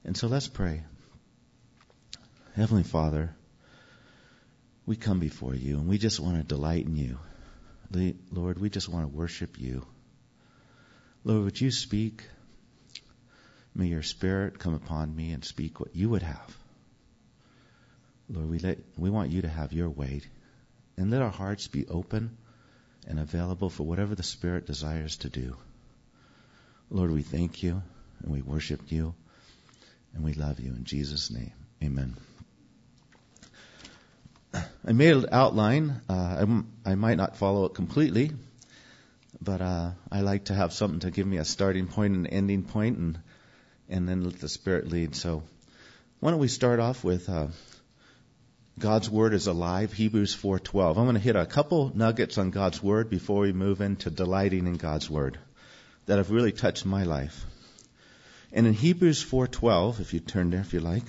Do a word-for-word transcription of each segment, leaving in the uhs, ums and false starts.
And so let's pray. Heavenly Father, we come before you and we just want to delight in you. Lord, we just want to worship you. Lord, would you speak? May your Spirit come upon me and speak what you would have. Lord, we let we want you to have your way. And let our hearts be open and available for whatever the Spirit desires to do. Lord, we thank you and we worship you and we love you. In Jesus' name, amen. I made an outline. Uh, I, I might not follow it completely, but uh, I like to have something to give me a starting point and an ending point, and and then let the Spirit lead. So why don't we start off with uh, God's Word is alive, Hebrews four twelve. I'm going to hit a couple nuggets on God's Word before we move into delighting in God's Word that have really touched my life. And in Hebrews four twelve, if you turn there if you like,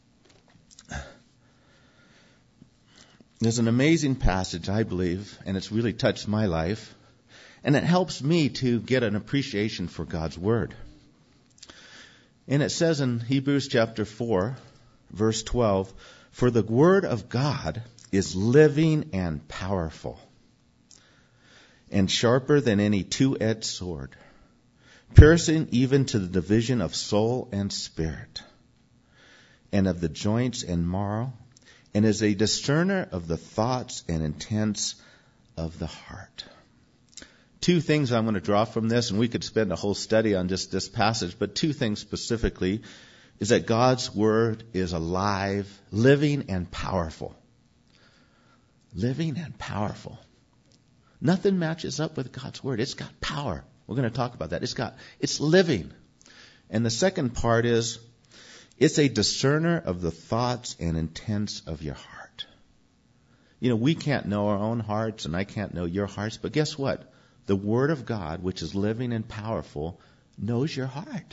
there's an amazing passage, I believe, and it's really touched my life. And it helps me to get an appreciation for God's Word. And it says in Hebrews chapter four, verse twelve, "For the Word of God is living and powerful, and sharper than any two-edged sword, piercing even to the division of soul and spirit, and of the joints and marrow, and is a discerner of the thoughts and intents of the heart." Two things I'm going to draw from this, and we could spend a whole study on just this passage, but two things specifically is that God's Word is alive, living, and powerful. Living and powerful. Nothing matches up with God's Word. It's got power. We're going to talk about that. It's got, it's living. And the second part is, it's a discerner of the thoughts and intents of your heart. You know, we can't know our own hearts, and I can't know your hearts, but guess what? The Word of God, which is living and powerful, knows your heart.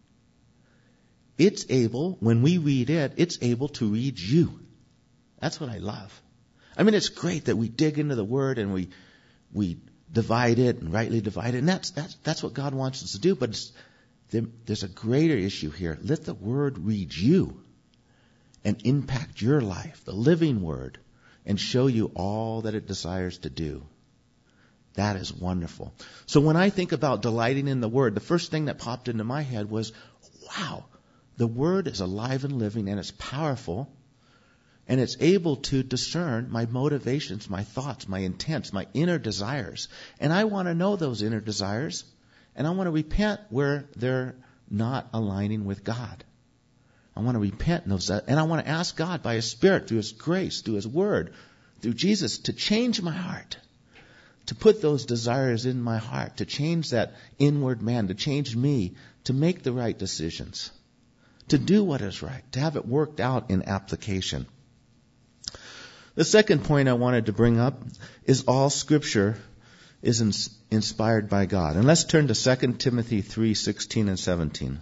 It's able, when we read it, it's able to read you. That's what I love. I mean, it's great that we dig into the Word and we we divide it and rightly divide it, and that's that's that's what God wants us to do. But it's, there, there's a greater issue here. Let the Word read you and impact your life, the living Word, and show you all that it desires to do. That is wonderful. So when I think about delighting in the Word, the first thing that popped into my head was, wow, the Word is alive and living, and it's powerful, and it's able to discern my motivations, my thoughts, my intents, my inner desires. And I want to know those inner desires, and I want to repent where they're not aligning with God. I want to repent in those, and I want to ask God by His Spirit, through His grace, through His Word, through Jesus, to change my heart, to put those desires in my heart, to change that inward man, to change me, to make the right decisions, to do what is right, to have it worked out in application. The second point I wanted to bring up is all Scripture is ins- inspired by God. And let's turn to Second Timothy three sixteen and seventeen.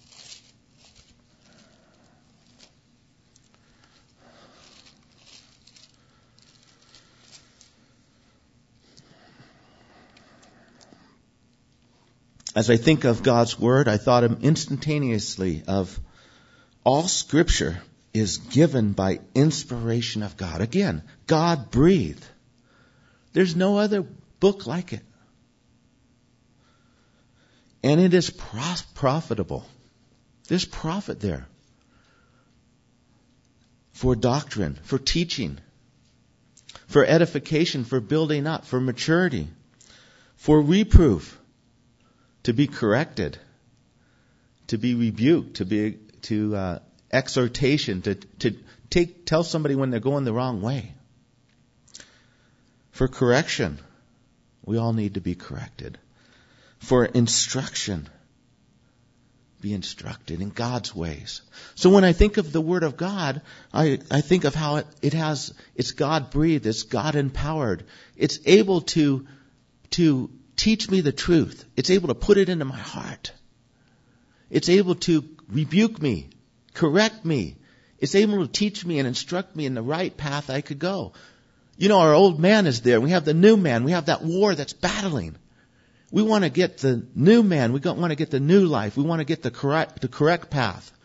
As I think of God's Word, I thought instantaneously of all Scripture is given by inspiration of God. Again, God breathed. There's no other book like it. And it is pros- profitable. There's profit there. For doctrine, for teaching, for edification, for building up, for maturity, for reproof, to be corrected, to be rebuked, to be to uh, exhortation, to to take tell somebody when they're going the wrong way. For correction, we all need to be corrected. For instruction, be instructed in God's ways. So when I think of the Word of God, I, I think of how it, it has, it's God breathed, it's God empowered. It's able to to teach me the truth. It's able to put it into my heart. It's able to rebuke me, correct me. It's able to teach me and instruct me in the right path I could go. You know, our old man is there. We have the new man. We have that war that's battling. We want to get the new man. We want to get the new life. We want to get the correct, the correct path.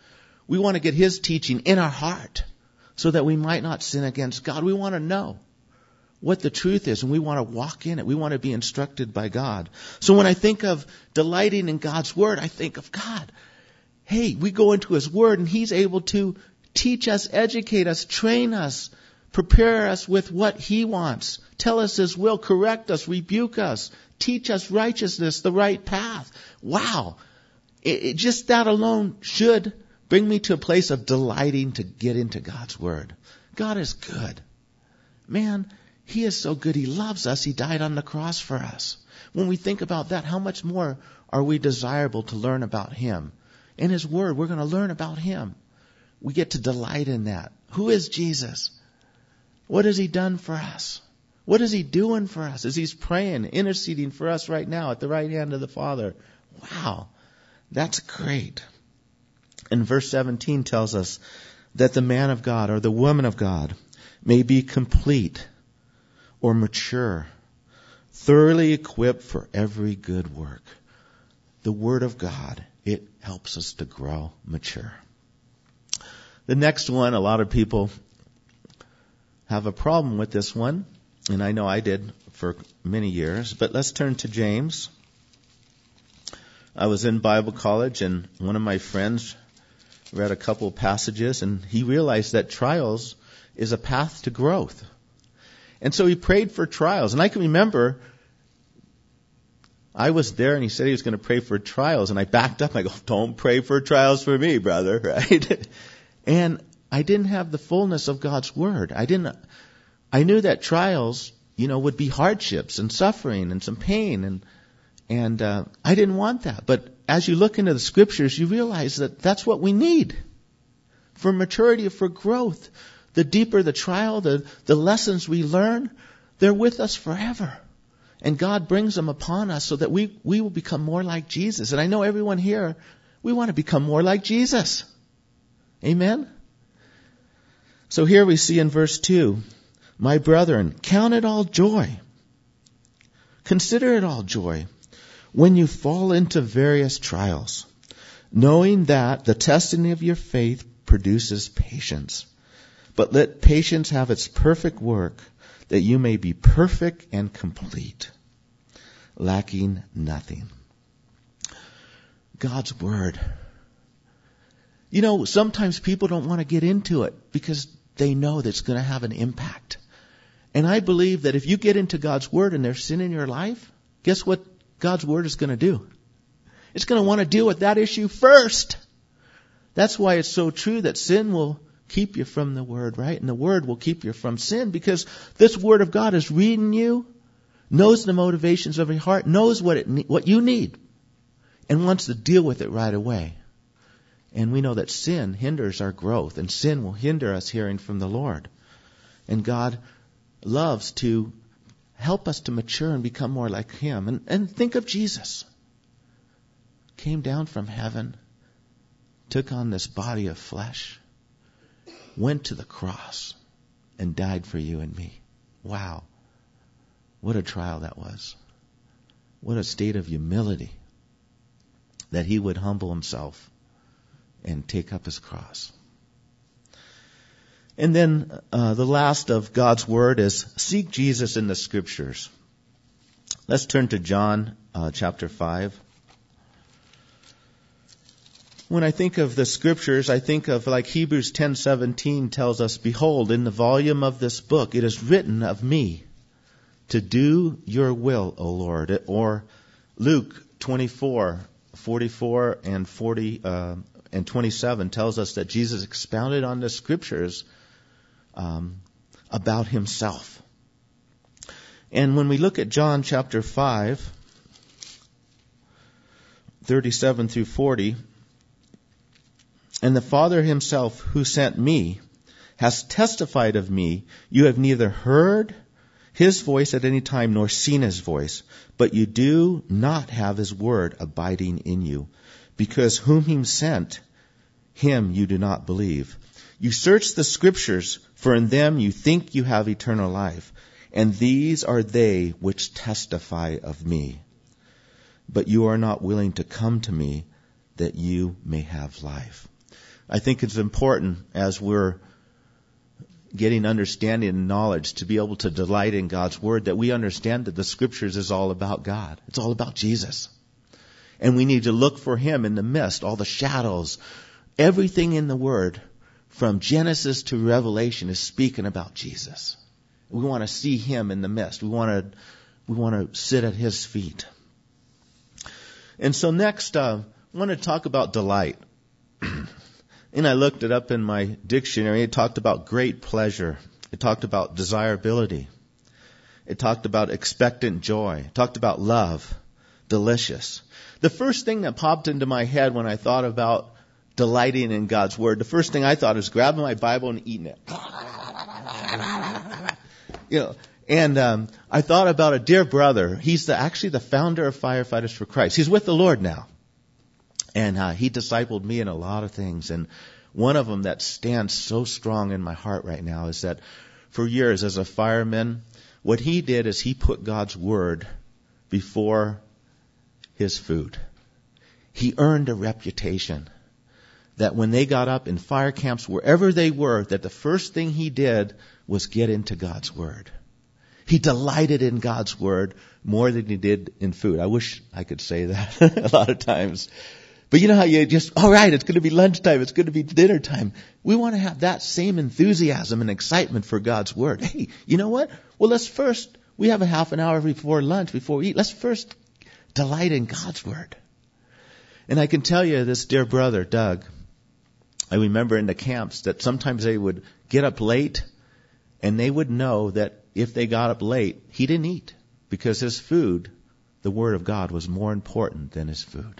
We want to get His teaching in our heart so that we might not sin against God. We want to know what the truth is, and we want to walk in it. We want to be instructed by God. So when I think of delighting in God's Word, I think of God. Hey, we go into His Word, and He's able to teach us, educate us, train us, prepare us with what He wants, tell us His will, correct us, rebuke us, teach us righteousness, the right path. Wow. It, it, just that alone should bring me to a place of delighting to get into God's Word. God is good. Man, He is so good. He loves us. He died on the cross for us. When we think about that, how much more are we desirable to learn about Him? In His Word, we're going to learn about Him. We get to delight in that. Who is Jesus? What has He done for us? What is He doing for us as He's praying, interceding for us right now at the right hand of the Father? Wow, that's great. And verse seventeen tells us that the man of God or the woman of God may be complete or mature, thoroughly equipped for every good work. The Word of God, it helps us to grow mature. The next one, a lot of people have a problem with this one, and I know I did for many years, but let's turn to James. I was in Bible college, and one of my friends read a couple of passages, and he realized that trials is a path to growth. And so he prayed for trials. And I can remember I was there, and he said he was going to pray for trials, and I backed up. I go, don't pray for trials for me, brother, right? And I didn't have the fullness of God's Word. I didn't. I knew that trials, you know, would be hardships and suffering and some pain, and and uh, I didn't want that. But as you look into the Scriptures, you realize that that's what we need for maturity, for growth. The deeper the trial, the the lessons we learn, they're with us forever. And God brings them upon us so that we, we will become more like Jesus. And I know everyone here, we want to become more like Jesus. Amen? So here we see in verse two, my brethren, count it all joy. Consider it all joy when you fall into various trials, knowing that the testing of your faith produces patience. But let patience have its perfect work, that you may be perfect and complete, lacking nothing. God's Word. You know, sometimes people don't want to get into it because they know that it's going to have an impact. And I believe that if you get into God's Word and there's sin in your life, guess what God's Word is going to do? It's going to want to deal with that issue first. That's why it's so true that sin will keep you from the Word, right? And the Word will keep you from sin, because this Word of God is reading you, knows the motivations of your heart, knows what it what you need, and wants to deal with it right away. And we know that sin hinders our growth, and sin will hinder us hearing from the Lord. And God loves to help us to mature and become more like Him. And, and think of Jesus. Came down from heaven, took on this body of flesh, went to the cross, and died for you and me. Wow. What a trial that was. What a state of humility that He would humble Himself and take up His cross. And then uh, the last of God's Word is seek Jesus in the Scriptures. Let's turn to John uh, chapter five. When I think of the Scriptures, I think of like Hebrews ten seventeen tells us, behold, in the volume of this book it is written of me to do your will, O Lord. Or Luke twenty-four forty-four and forty uh, and twenty-seven tells us that Jesus expounded on the Scriptures um, about Himself. And when we look at John chapter five, thirty-seven through forty, and the Father Himself who sent me has testified of me. You have neither heard His voice at any time nor seen His voice, but you do not have His word abiding in you, because whom He sent, Him you do not believe. You search the Scriptures, for in them you think you have eternal life, and these are they which testify of me. But you are not willing to come to me that you may have life. I think it's important as we're getting understanding and knowledge to be able to delight in God's Word, that we understand that the Scriptures is all about God. It's all about Jesus. And we need to look for Him in the midst, all the shadows. Everything in the Word, from Genesis to Revelation, is speaking about Jesus. We want to see Him in the midst. We want to, we want to sit at His feet. And so next, uh, I want to talk about delight. And I looked it up in my dictionary. It talked about great pleasure. It talked about desirability. It talked about expectant joy. It talked about love, delicious. The first thing that popped into my head when I thought about delighting in God's Word, the first thing I thought was grabbing my Bible and eating it. You know, and um, I thought about a dear brother. He's the, actually the founder of Firefighters for Christ. He's with the Lord now. And uh, he discipled me in a lot of things. And one of them that stands so strong in my heart right now is that for years as a fireman, what he did is he put God's Word before his food. He earned a reputation that when they got up in fire camps, wherever they were, that the first thing he did was get into God's Word. He delighted in God's Word more than he did in food. I wish I could say that a lot of times. But you know how you just, all right, it's going to be lunchtime, it's going to be dinner time. We want to have that same enthusiasm and excitement for God's Word. Hey, you know what? Well, let's first, we have a half an hour before lunch, before we eat. Let's first delight in God's Word. And I can tell you, this dear brother, Doug, I remember in the camps that sometimes they would get up late and they would know that if they got up late, he didn't eat because his food, the Word of God, was more important than his food.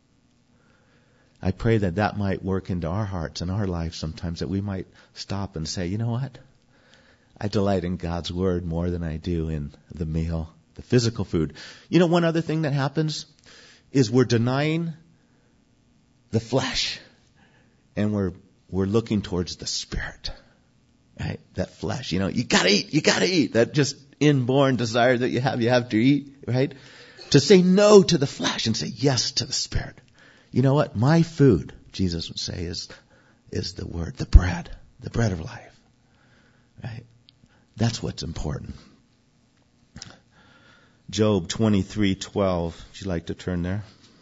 I pray that that might work into our hearts and our lives sometimes, that we might stop and say, you know what? I delight in God's Word more than I do in the meal, the physical food. You know, one other thing that happens is we're denying the flesh and we're we're looking towards the Spirit. Right? That flesh, you know, you gotta eat, you gotta eat. That just inborn desire that you have, you have to eat, right? To say no to the flesh and say yes to the Spirit. You know what? My food, Jesus would say, is is the Word, the bread, the bread of life. Right? That's what's important. Job twenty-three twelve. Would you like to turn there?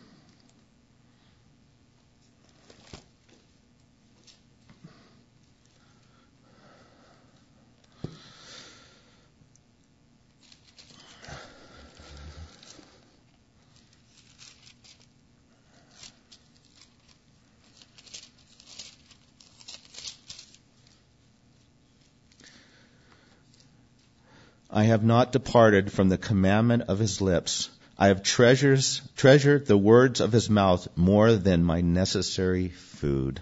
I have not departed from the commandment of his lips. I have treasures, treasured the words of his mouth more than my necessary food.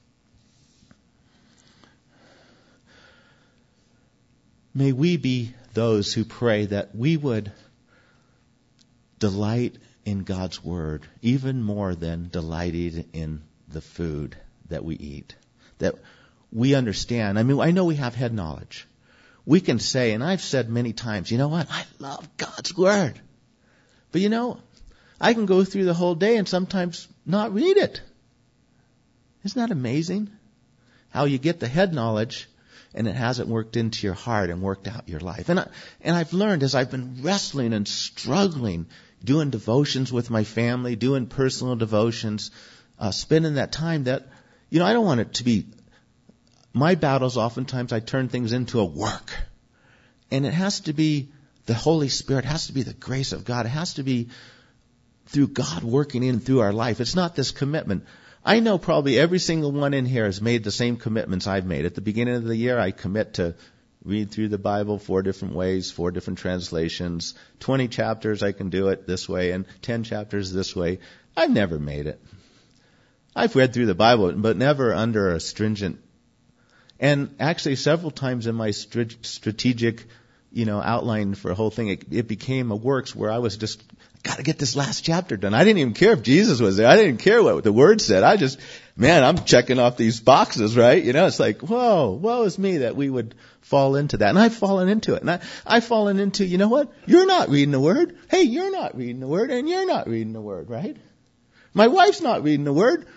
May we be those who pray that we would delight in God's Word even more than delighted in the food that we eat. That we understand. I mean, I know we have head knowledge. We can say, and I've said many times, you know what? I love God's Word. But you know, I can go through the whole day and sometimes not read it. Isn't that amazing? How you get the head knowledge and it hasn't worked into your heart and worked out your life. And, I, and I've learned as I've been wrestling and struggling, doing devotions with my family, doing personal devotions, uh, spending that time that, you know, I don't want it to be my battles. Oftentimes I turn things into a work. And it has to be the Holy Spirit, it has to be the grace of God. It has to be through God working in through our life. It's not this commitment. I know probably every single one in here has made the same commitments I've made. At the beginning of the year, I commit to read through the Bible four different ways, four different translations. twenty chapters, I can do it this way, and ten chapters this way. I've never made it. I've read through the Bible, but never under a stringent. And actually, several times in my strategic, you know, outline for a whole thing, it, it became a works where I was just, got to get this last chapter done. I didn't even care if Jesus was there. I didn't care what the Word said. I just, man, I'm checking off these boxes, right? You know, it's like, whoa, woe is me that we would fall into that. And I've fallen into it. And I, I've fallen into, you know what? You're not reading the Word. Hey, you're not reading the Word, and you're not reading the Word, right? My wife's not reading the Word.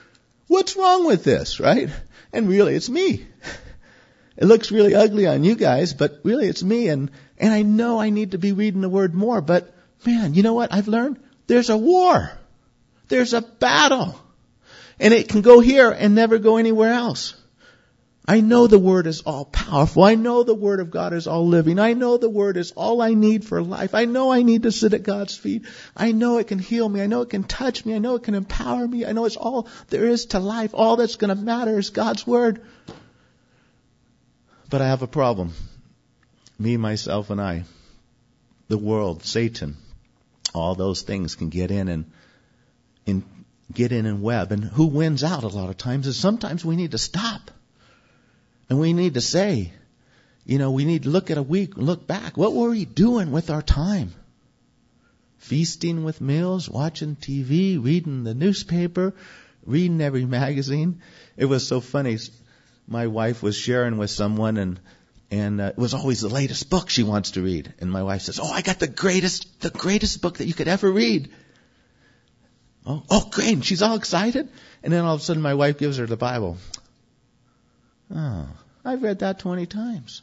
What's wrong with this, right? And really, it's me. It looks really ugly on you guys, but really it's me. And, and I know I need to be reading the Word more. But, man, you know what I've learned? There's a war. There's a battle. And it can go here and never go anywhere else. I know the Word is all powerful. I know the Word of God is all living. I know the Word is all I need for life. I know I need to sit at God's feet. I know it can heal me. I know it can touch me. I know it can empower me. I know it's all there is to life. All that's going to matter is God's Word. But I have a problem. Me, myself, and I. The world, Satan, all those things can get in and, and get in and web. And who wins out a lot of times is sometimes we need to stop. And we need to say, you know, we need to look at a week, look back. What were we doing with our time? Feasting with meals, watching T V, reading the newspaper, reading every magazine. It was so funny. My wife was sharing with someone, and and uh, it was always the latest book she wants to read. And my wife says, "Oh, I got the greatest, the greatest book that you could ever read." Oh, oh, great! And she's all excited. And then all of a sudden, my wife gives her the Bible. Oh, I've read that twenty times.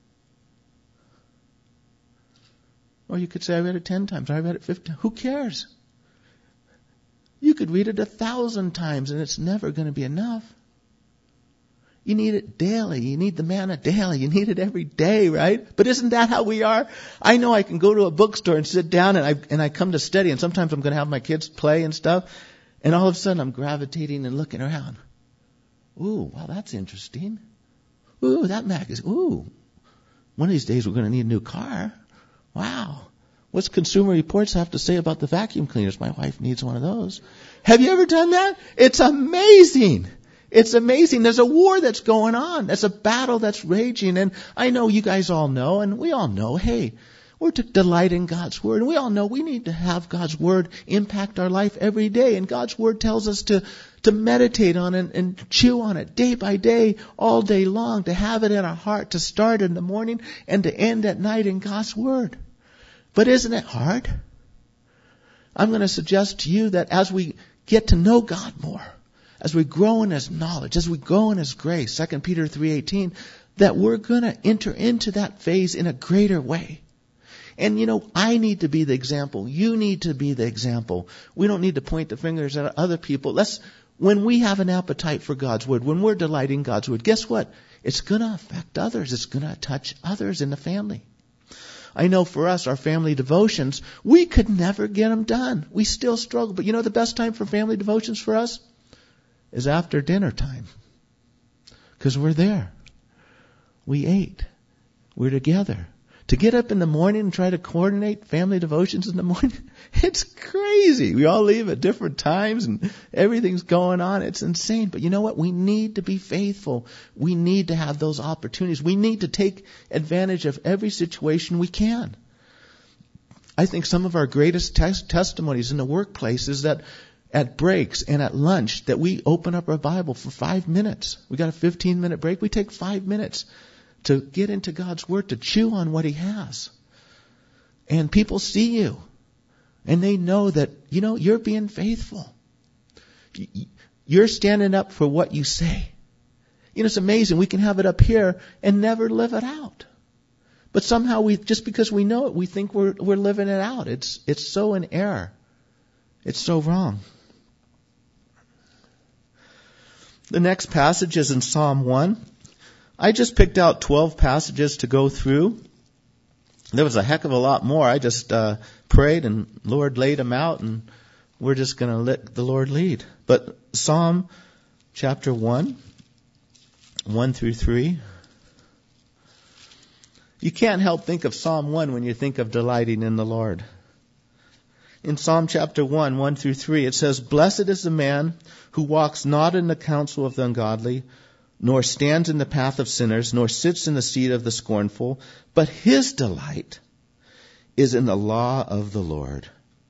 Or you could say I read it ten times, or I read it fifty. Who cares? You could read it a thousand times, and it's never going to be enough. You need it daily. You need the manna daily. You need it every day, right? But isn't that how we are? I know I can go to a bookstore and sit down, and I and I come to study, and sometimes I'm going to have my kids play and stuff, and all of a sudden I'm gravitating and looking around. Ooh, wow, that's interesting. Ooh, that magazine. Ooh, one of these days we're going to need a new car. Wow. What's Consumer Reports have to say about the vacuum cleaners? My wife needs one of those. Have you ever done that? It's amazing. It's amazing. There's a war that's going on. There's a battle that's raging. And I know you guys all know, and we all know, hey, we're to delight in God's Word. And we all know we need to have God's Word impact our life every day. And God's Word tells us to, to meditate on it and chew on it day by day, all day long, to have it in our heart, to start in the morning and to end at night in God's Word. But isn't it hard? I'm going to suggest to you that as we get to know God more, as we grow in His knowledge, as we grow in His grace, Second Peter three eighteen, that we're going to enter into that phase in a greater way. And, you know, I need to be the example. You need to be the example. We don't need to point the fingers at other people. Let's, when we have an appetite for God's Word, when we're delighting God's Word, guess what? It's going to affect others. It's going to touch others in the family. I know for us, our family devotions, we could never get them done. We still struggle. But you know the best time for family devotions for us? Is after dinner time. Because we're there. We ate. We're together. To get up in the morning and try to coordinate family devotions in the morning, it's crazy. We all leave at different times and everything's going on. It's insane. But you know what? We need to be faithful. We need to have those opportunities. We need to take advantage of every situation we can. I think some of our greatest tes- testimonies in the workplace is that at breaks and at lunch that we open up our Bible for five minutes. We got a fifteen minute break. We take five minutes to get into God's Word, to chew on what He has. And people see you. And they know that, you know, you're being faithful. You're standing up for what you say. You know, it's amazing. We can have it up here and never live it out. But somehow we, just because we know it, we think we're, we're living it out. It's, it's so in error. It's so wrong. The next passage is in Psalm one. I just picked out twelve passages to go through. There was a heck of a lot more. I just uh, prayed and Lord laid them out, and we're just going to let the Lord lead. But Psalm chapter one, one through three. You can't help think of Psalm one when you think of delighting in the Lord. In Psalm chapter one, one through three, it says, "Blessed is the man who walks not in the counsel of the ungodly, nor stands in the path of sinners, nor sits in the seat of the scornful, but his delight is in the law of the Lord."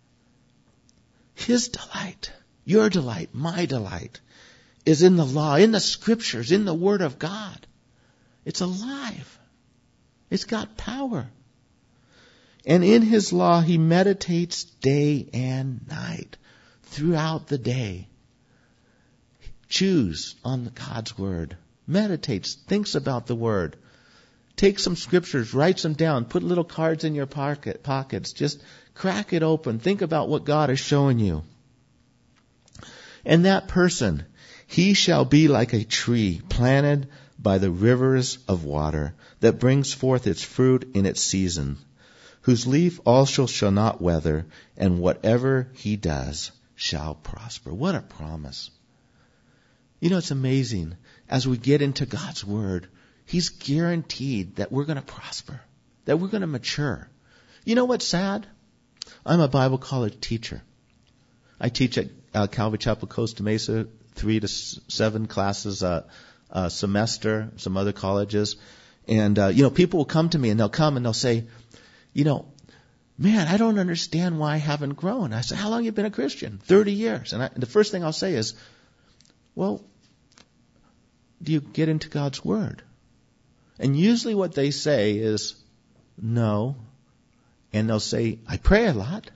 His delight, your delight, my delight, is in the law, in the Scriptures, in the Word of God. It's alive. It's got power. And in His law, he meditates day and night, throughout the day. chews on God's Word, meditates, thinks about the Word. Take some scriptures, write them down, put little cards in your pocket, pockets. Just crack it open. Think about what God is showing you. And that person, he shall be like a tree planted by the rivers of water that brings forth its fruit in its season, whose leaf also shall not wither, and whatever he does shall prosper. What a promise. You know, it's amazing. As we get into God's Word, He's guaranteed that we're going to prosper, that we're going to mature. You know what's sad? I'm a Bible college teacher. I teach at uh, Calvary Chapel Costa Mesa, three to s- seven classes a, a semester, some other colleges. And, uh, you know, people will come to me and they'll come and they'll say, you know, man, I don't understand why I haven't grown. I say, how long have you been a Christian? thirty years. And, I, and the first thing I'll say is, well, do you get into God's Word? And usually what they say is, no. And they'll say, I pray a lot.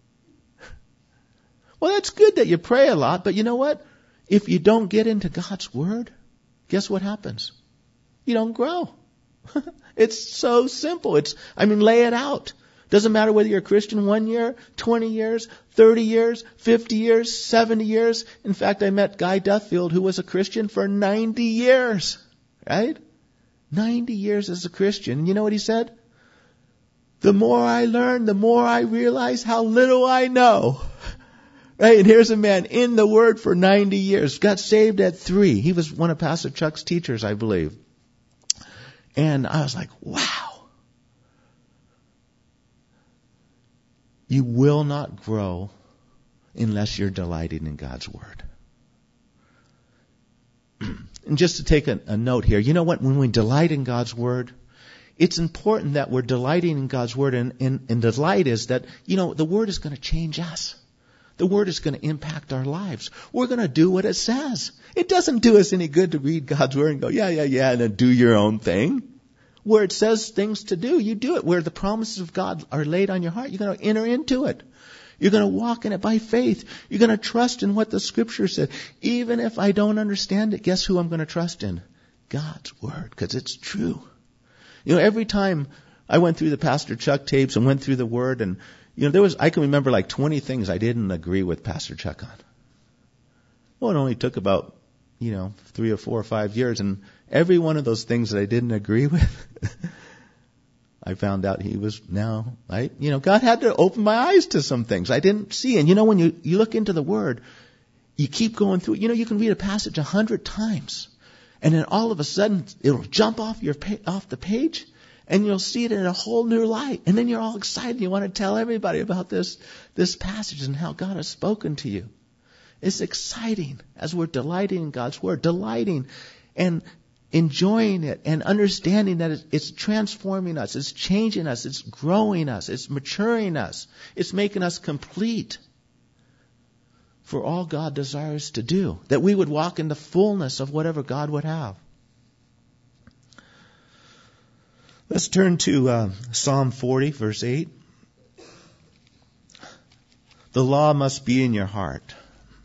Well, that's good that you pray a lot, but you know what? If you don't get into God's Word, guess what happens? You don't grow. It's so simple. It's, I mean, lay it out. Doesn't matter whether you're a Christian one year, twenty years, thirty years, fifty years, seventy years. In fact, I met Guy Duffield, who was a Christian for ninety years. Right? ninety years as a Christian. And you know what he said? The more I learn, the more I realize how little I know. Right? And here's a man in the Word for ninety years. Got saved at three. He was one of Pastor Chuck's teachers, I believe. And I was like, wow. You will not grow unless you're delighting in God's Word. And just to take a, a note here, you know what? When we delight in God's Word, it's important that we're delighting in God's Word. And, and, and delight is that, you know, the Word is going to change us. The Word is going to impact our lives. We're going to do what it says. It doesn't do us any good to read God's Word and go, yeah, yeah, yeah, and then do your own thing. Where it says things to do, you do it. Where the promises of God are laid on your heart, you're going to enter into it. You're going to walk in it by faith. You're going to trust in what the Scripture said. Even if I don't understand it, guess who I'm going to trust in? God's Word, because it's true. You know, every time I went through the Pastor Chuck tapes and went through the Word, and, you know, there was, I can remember like twenty things I didn't agree with Pastor Chuck on. Well, it only took about, you know, three or four or five years, and every one of those things that I didn't agree with, I found out he was now, right? You know, God had to open my eyes to some things I didn't see. And you know, when you, you look into the Word, you keep going through it. You know, you can read a passage a hundred times, and then all of a sudden it'll jump off your pa- off the page, and you'll see it in a whole new light. And then you're all excited. You want to tell everybody about this this passage and how God has spoken to you. It's exciting as we're delighting in God's Word, delighting and enjoying it and understanding that it's transforming us, it's changing us, it's growing us, it's maturing us, it's making us complete for all God desires to do, that we would walk in the fullness of whatever God would have. Let's turn to uh, Psalm forty, verse eight. The law must be in your heart.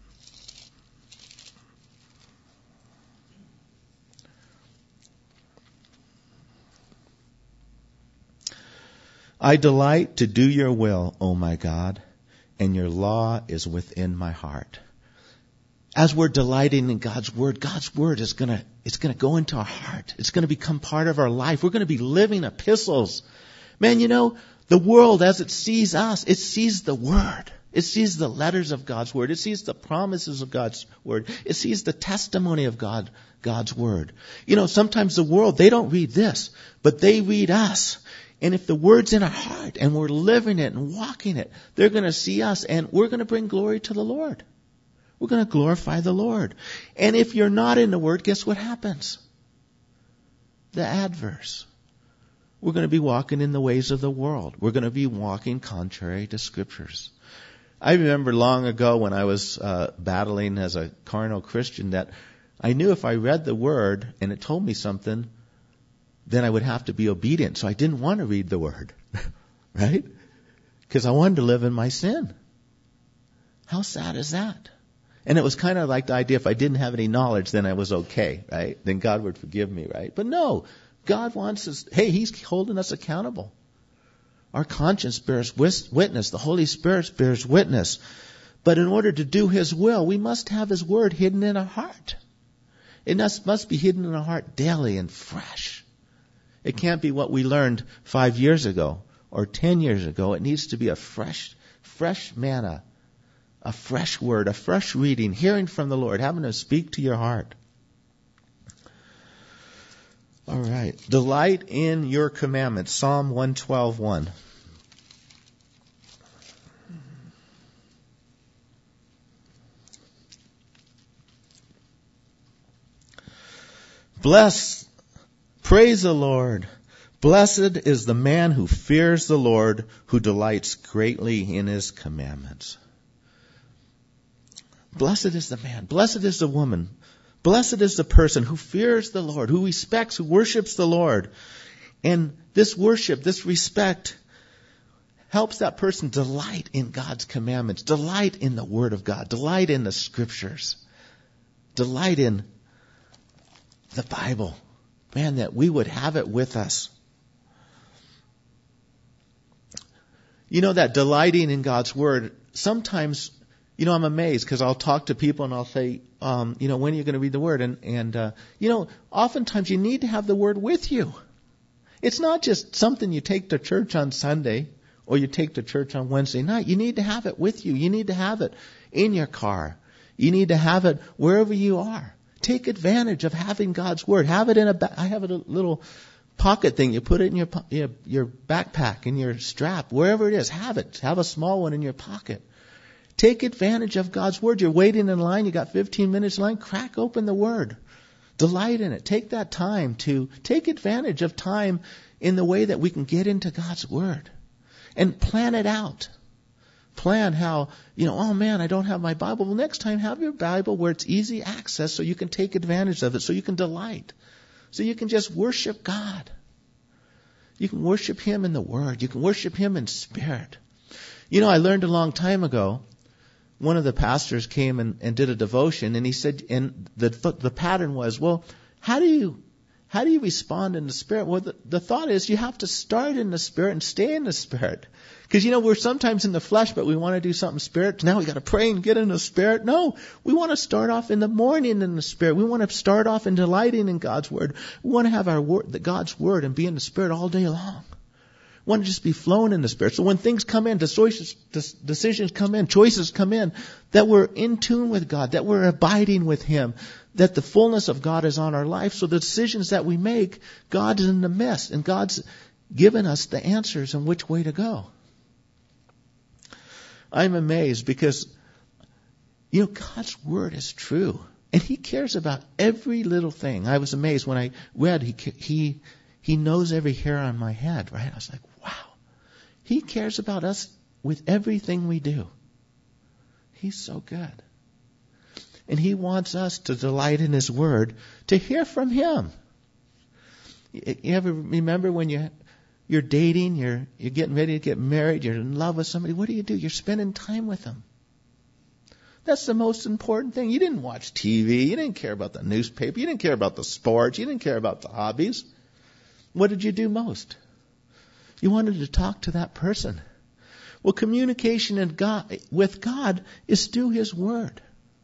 I delight to do your will, O my God, and your law is within my heart. As we're delighting in God's Word, God's Word is gonna, it's gonna go into our heart. It's gonna become part of our life. We're gonna be living epistles. Man, you know, the world as it sees us, it sees the Word. It sees the letters of God's Word. It sees the promises of God's Word. It sees the testimony of God, God's Word. You know, sometimes the world, they don't read this, but they read us. And if the Word's in our heart and we're living it and walking it, they're going to see us and we're going to bring glory to the Lord. We're going to glorify the Lord. And if you're not in the Word, guess what happens? The adverse. We're going to be walking in the ways of the world. We're going to be walking contrary to Scriptures. I remember long ago when I was uh, battling as a carnal Christian that I knew if I read the Word and it told me something, then I would have to be obedient. So I didn't want to read the Word, right? Because I wanted to live in my sin. How sad is that? And it was kind of like the idea if I didn't have any knowledge, then I was okay, right? Then God would forgive me, right? But no, God wants us, hey, He's holding us accountable. Our conscience bears witness. The Holy Spirit bears witness. But in order to do His will, we must have His Word hidden in our heart. It must, must be hidden in our heart daily and fresh. It can't be what we learned five years ago or ten years ago. It needs to be a fresh, fresh manna, a fresh word, a fresh reading, hearing from the Lord, having to speak to your heart. All right. Delight in your commandments. Psalm one twelve, one. Bless, praise the Lord. Blessed is the man who fears the Lord, who delights greatly in His commandments. Blessed is the man. Blessed is the woman. Blessed is the person who fears the Lord, who respects, who worships the Lord. And this worship, this respect, helps that person delight in God's commandments, delight in the Word of God, delight in the Scriptures, delight in the Bible. Man, that we would have it with us. You know, that delighting in God's Word, sometimes, you know, I'm amazed because I'll talk to people and I'll say, um, you know, when are you going to read the Word? And, and uh, you know, oftentimes you need to have the Word with you. It's not just something you take to church on Sunday or you take to church on Wednesday night. You need to have it with you. You need to have it in your car. You need to have it wherever you are. Take advantage of having God's Word. Have it in a, ba- I have a little pocket thing. You put it in your, your, your backpack, in your strap, wherever it is. Have it. Have a small one in your pocket. Take advantage of God's Word. You're waiting in line. You got fifteen minutes in line. Crack open the Word. Delight in it. Take that time to take advantage of time in the way that we can get into God's Word. And plan it out. Plan how, you know, oh man, I don't have my Bible. Well, next time have your Bible where it's easy access so you can take advantage of it, so you can delight. So you can just worship God. You can worship Him in the Word. You can worship Him in spirit. You know, I learned a long time ago, one of the pastors came and, and did a devotion, and he said, and the the pattern was, well, how do you how do you respond in the Spirit? Well, the, the thought is you have to start in the Spirit and stay in the Spirit. Because, you know, we're sometimes in the flesh, but we want to do something spirit. Now we got to pray and get in the Spirit. No, we want to start off in the morning in the Spirit. We want to start off in delighting in God's Word. We want to have our word, the God's Word, and be in the Spirit all day long. We want to just be flowing in the Spirit. So when things come in, decisions, decisions come in, choices come in, that we're in tune with God, that we're abiding with Him, that the fullness of God is on our life. So the decisions that we make, God's in the midst, and God's given us the answers on which way to go. I'm amazed because, you know, God's Word is true. And He cares about every little thing. I was amazed when I read, He He He knows every hair on my head, right? I was like, wow. He cares about us with everything we do. He's so good. And He wants us to delight in His Word, to hear from Him. You ever remember when you... You're dating, you're you're getting ready to get married, you're in love with somebody. What do you do? You're spending time with them. That's the most important thing. You didn't watch T V. You didn't care about the newspaper. You didn't care about the sports. You didn't care about the hobbies. What did you do most? You wanted to talk to that person. Well, communication in God, with God is through His Word.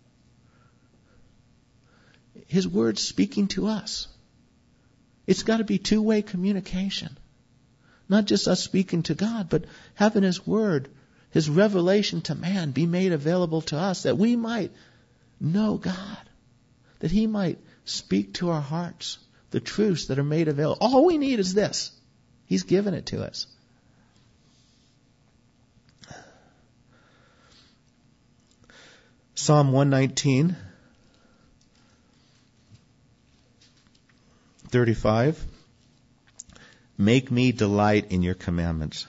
His Word speaking to us. It's got to be two-way communication. Not just us speaking to God, but having His Word, His revelation to man be made available to us that we might know God, that He might speak to our hearts the truths that are made available. All we need is this. He's given it to us. Psalm one nineteen, thirty-five. Make me delight in your commandments.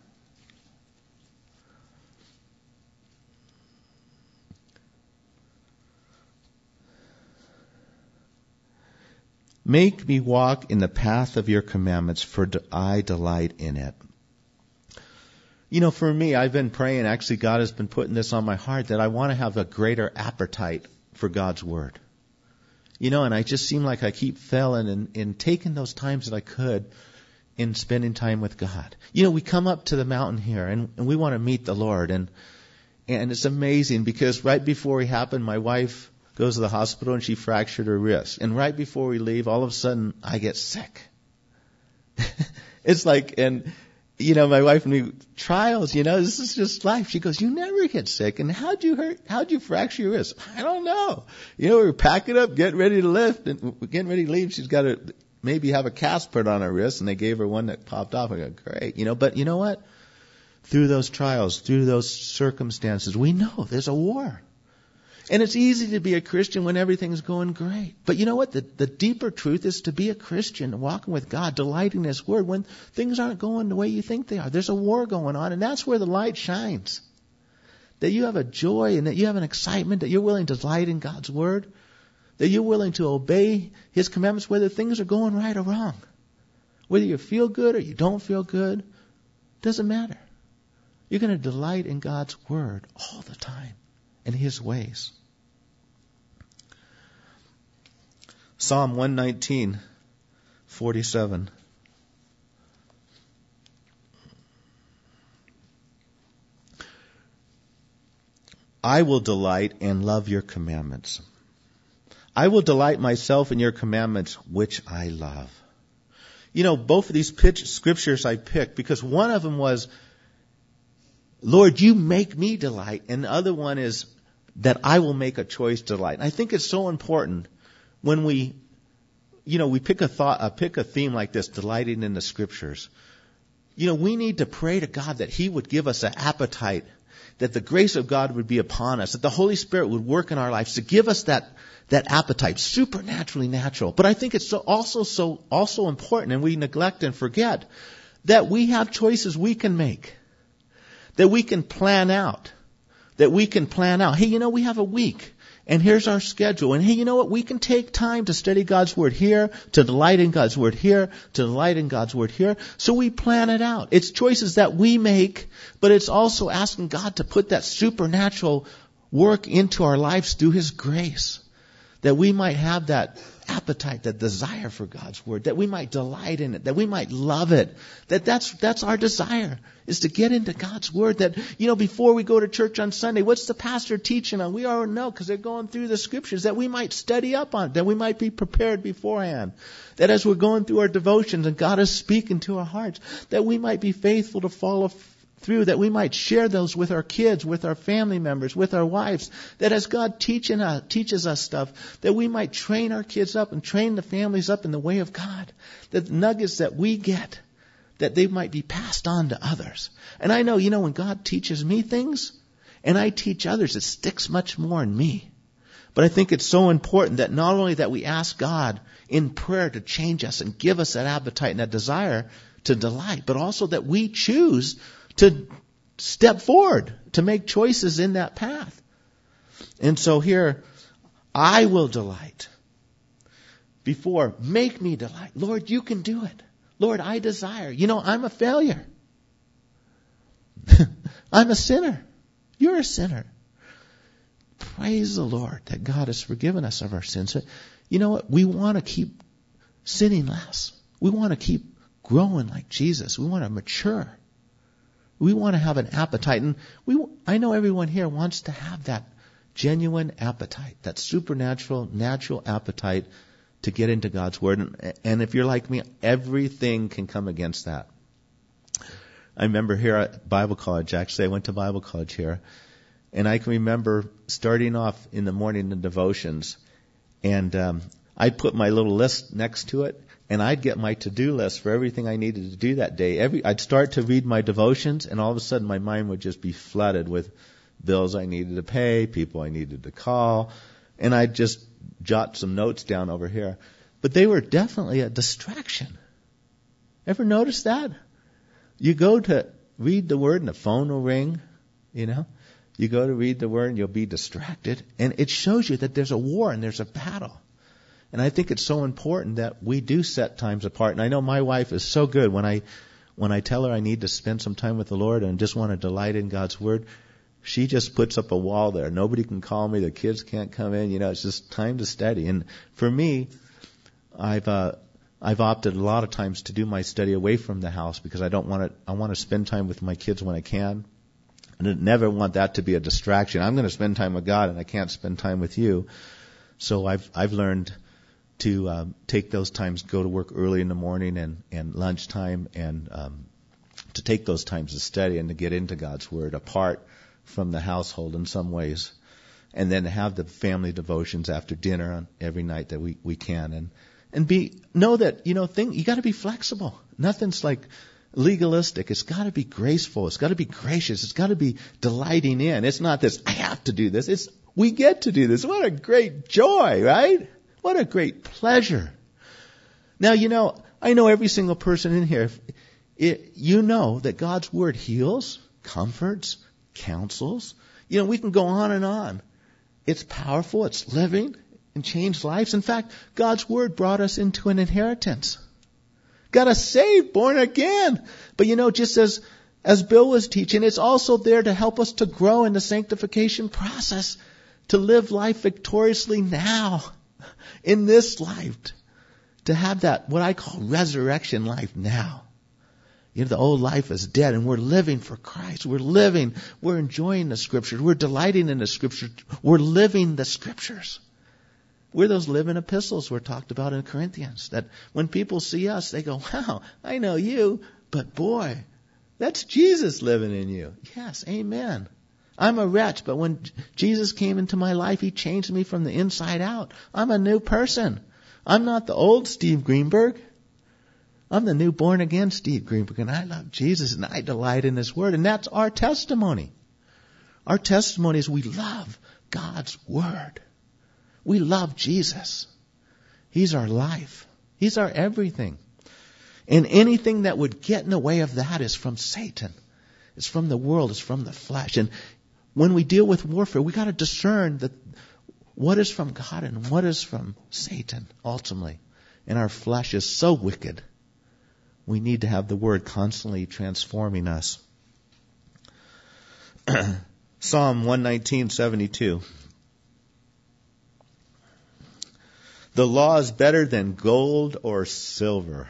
Make me walk in the path of your commandments, for I delight in it. You know, for me, I've been praying, actually God has been putting this on my heart, that I want to have a greater appetite for God's Word. You know, and I just seem like I keep failing in, in taking those times that I could in spending time with God. You know, we come up to the mountain here and, and we want to meet the Lord, and and it's amazing because right before it happened, my wife goes to the hospital and she fractured her wrist. And right before we leave, all of a sudden I get sick. It's like, and you know, my wife and me, trials, you know, this is just life. She goes, you never get sick. And how'd you hurt, how'd you fracture your wrist? I don't know. You know, we were packing up, getting ready to lift, and we're getting ready to leave. She's got to maybe have a cast put on her wrist, and they gave her one that popped off. I go, great. You know, but you know what? Through those trials, through those circumstances, we know there's a war. And it's easy to be a Christian when everything's going great. But you know what? The, the deeper truth is to be a Christian, walking with God, delighting in His Word when things aren't going the way you think they are. There's a war going on, and that's where the light shines. That you have a joy and that you have an excitement, that you're willing to delight in God's Word, that you're willing to obey His commandments whether things are going right or wrong. Whether you feel good or you don't feel good, doesn't matter. You're going to delight in God's Word all the time and His ways. Psalm one nineteen, forty-seven. I will delight and love your commandments. I will delight myself in your commandments, which I love. You know, both of these pitch, scriptures I picked because one of them was, Lord, you make me delight. And the other one is that I will make a choice to delight. And I think it's so important when we, you know, we pick a thought, uh, pick a theme like this, delighting in the scriptures. You know, we need to pray to God that He would give us an appetite, that the grace of God would be upon us, that the Holy Spirit would work in our lives to give us that, that appetite, supernaturally natural. But I think it's so, also so, also important, and we neglect and forget, that we have choices we can make, that we can plan out, that we can plan out. Hey, you know, we have a week. And here's our schedule. And hey, you know what? We can take time to study God's Word here, to delight in God's Word here, to delight in God's Word here. So we plan it out. It's choices that we make, but it's also asking God to put that supernatural work into our lives through His grace. That we might have that appetite, that desire for God's Word, that we might delight in it, that we might love it. That that's, that's our desire, is to get into God's Word. That, you know, before we go to church on Sunday, what's the pastor teaching on? We already know because they're going through the scriptures, that we might study up on it, that we might be prepared beforehand. That as we're going through our devotions and God is speaking to our hearts, that we might be faithful to follow through, that we might share those with our kids, with our family members, with our wives, that as God teaching us, teaches us stuff, that we might train our kids up and train the families up in the way of God, that the nuggets that we get, that they might be passed on to others. And I know, you know, when God teaches me things, and I teach others, it sticks much more in me. But I think it's so important that not only that we ask God in prayer to change us and give us that appetite and that desire to delight, but also that we choose to step forward, to make choices in that path. And so here, I will delight. Before, make me delight. Lord, you can do it. Lord, I desire. You know, I'm a failure. I'm a sinner. You're a sinner. Praise the Lord that God has forgiven us of our sins. You know what? We want to keep sinning less. We want to keep growing like Jesus. We want to mature. We want to have an appetite. And we, I know everyone here wants to have that genuine appetite, that supernatural, natural appetite to get into God's Word. And, and if you're like me, everything can come against that. I remember here at Bible college, actually, I went to Bible college here, and I can remember starting off in the morning in devotions, and um, I'd put my little list next to it, and I'd get my to-do list for everything I needed to do that day. Every I'd start to read my devotions, and all of a sudden my mind would just be flooded with bills I needed to pay, people I needed to call, and I'd just jot some notes down over here. But they were definitely a distraction. Ever notice that? You go to read the Word and the phone will ring, you know. You go to read the Word and you'll be distracted. And it shows you that there's a war and there's a battle. And I think it's so important that we do set times apart. And I know my wife is so good when I when I tell her I need to spend some time with the Lord and just want to delight in God's Word, she just puts up a wall there. Nobody can call me. The kids can't come in. You know, it's just time to study. And for me, I've uh, I've opted a lot of times to do my study away from the house because I don't want to. I want to spend time with my kids when I can. I never want that to be a distraction. I'm going to spend time with God, and I can't spend time with you. So I've I've learned to um, take those times, go to work early in the morning and and lunchtime, and um, to take those times to study and to get into God's Word apart from the household in some ways, and then have the family devotions after dinner on every night that we we can, and and be know that you know thing you got to be flexible. Nothing's like legalistic. It's got to be graceful. It's got to be gracious. It's got to be delighting in. It's not this, I have to do this. It's, we get to do this. What a great joy, right? What a great pleasure. Now, you know, I know every single person in here, it, you know that God's Word heals, comforts, counsels. You know, we can go on and on. It's powerful. It's living and changed lives. In fact, God's Word brought us into an inheritance. Got us saved, born again. But you know, just as, as Bill was teaching, it's also there to help us to grow in the sanctification process, to live life victoriously now, in this life, to have that, what I call resurrection life now. You know, the old life is dead and we're living for Christ. We're living, we're enjoying the Scriptures. We're delighting in the Scriptures. We're living the Scriptures. We're those living epistles we're talked about in Corinthians, that when people see us, they go, wow, I know you, but boy, that's Jesus living in you. Yes, amen. I'm a wretch, but when Jesus came into my life, He changed me from the inside out. I'm a new person. I'm not the old Steve Greenberg. I'm the new born-again Steve Greenberg, and I love Jesus, and I delight in His Word, and that's our testimony. Our testimony is we love God's Word. We love Jesus. He's our life. He's our everything. And anything that would get in the way of that is from Satan. It's from the world. It's from the flesh. And when we deal with warfare, we got to discern that what is from God and what is from Satan, ultimately. And our flesh is so wicked. We need to have the Word constantly transforming us. Psalm one nineteen, seventy-two. The law is better than gold or silver.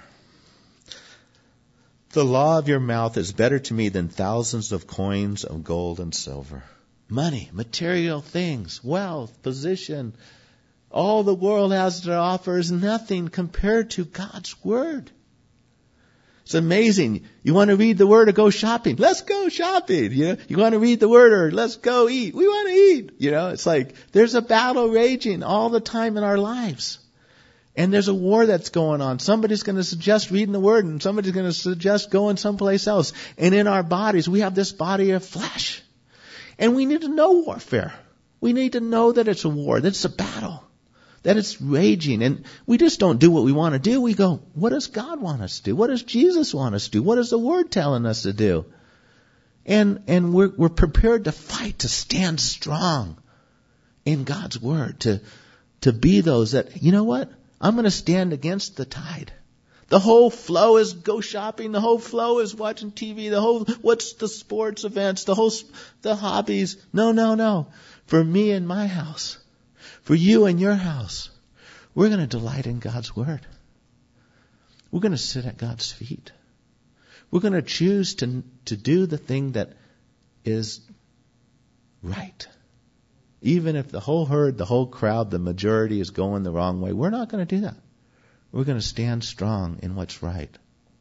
The law of your mouth is better to me than thousands of coins of gold and silver. Money, material things, wealth, position, all the world has to offer is nothing compared to God's Word. It's amazing. You want to read the Word or go shopping? Let's go shopping. You know, you want to read the Word or let's go eat? We want to eat. You know, it's like there's a battle raging all the time in our lives. And there's a war that's going on. Somebody's going to suggest reading the Word and somebody's going to suggest going someplace else. And in our bodies, we have this body of flesh. And we need to know warfare. We need to know that it's a war, that it's a battle, that it's raging. And we just don't do what we want to do. We go, what does God want us to do? What does Jesus want us to do? What is the Word telling us to do? And and we're we're prepared to fight, to stand strong in God's Word, to to be those that, you know what? I'm going to stand against the tide. The whole flow is go shopping. The whole flow is watching T V. The whole, what's the sports events? The whole, the hobbies. No, no, no. For me and my house, for you and your house, we're going to delight in God's Word. We're going to sit at God's feet. We're going to choose to, to do the thing that is right. Even if the whole herd, the whole crowd, the majority is going the wrong way, we're not going to do that. We're going to stand strong in what's right.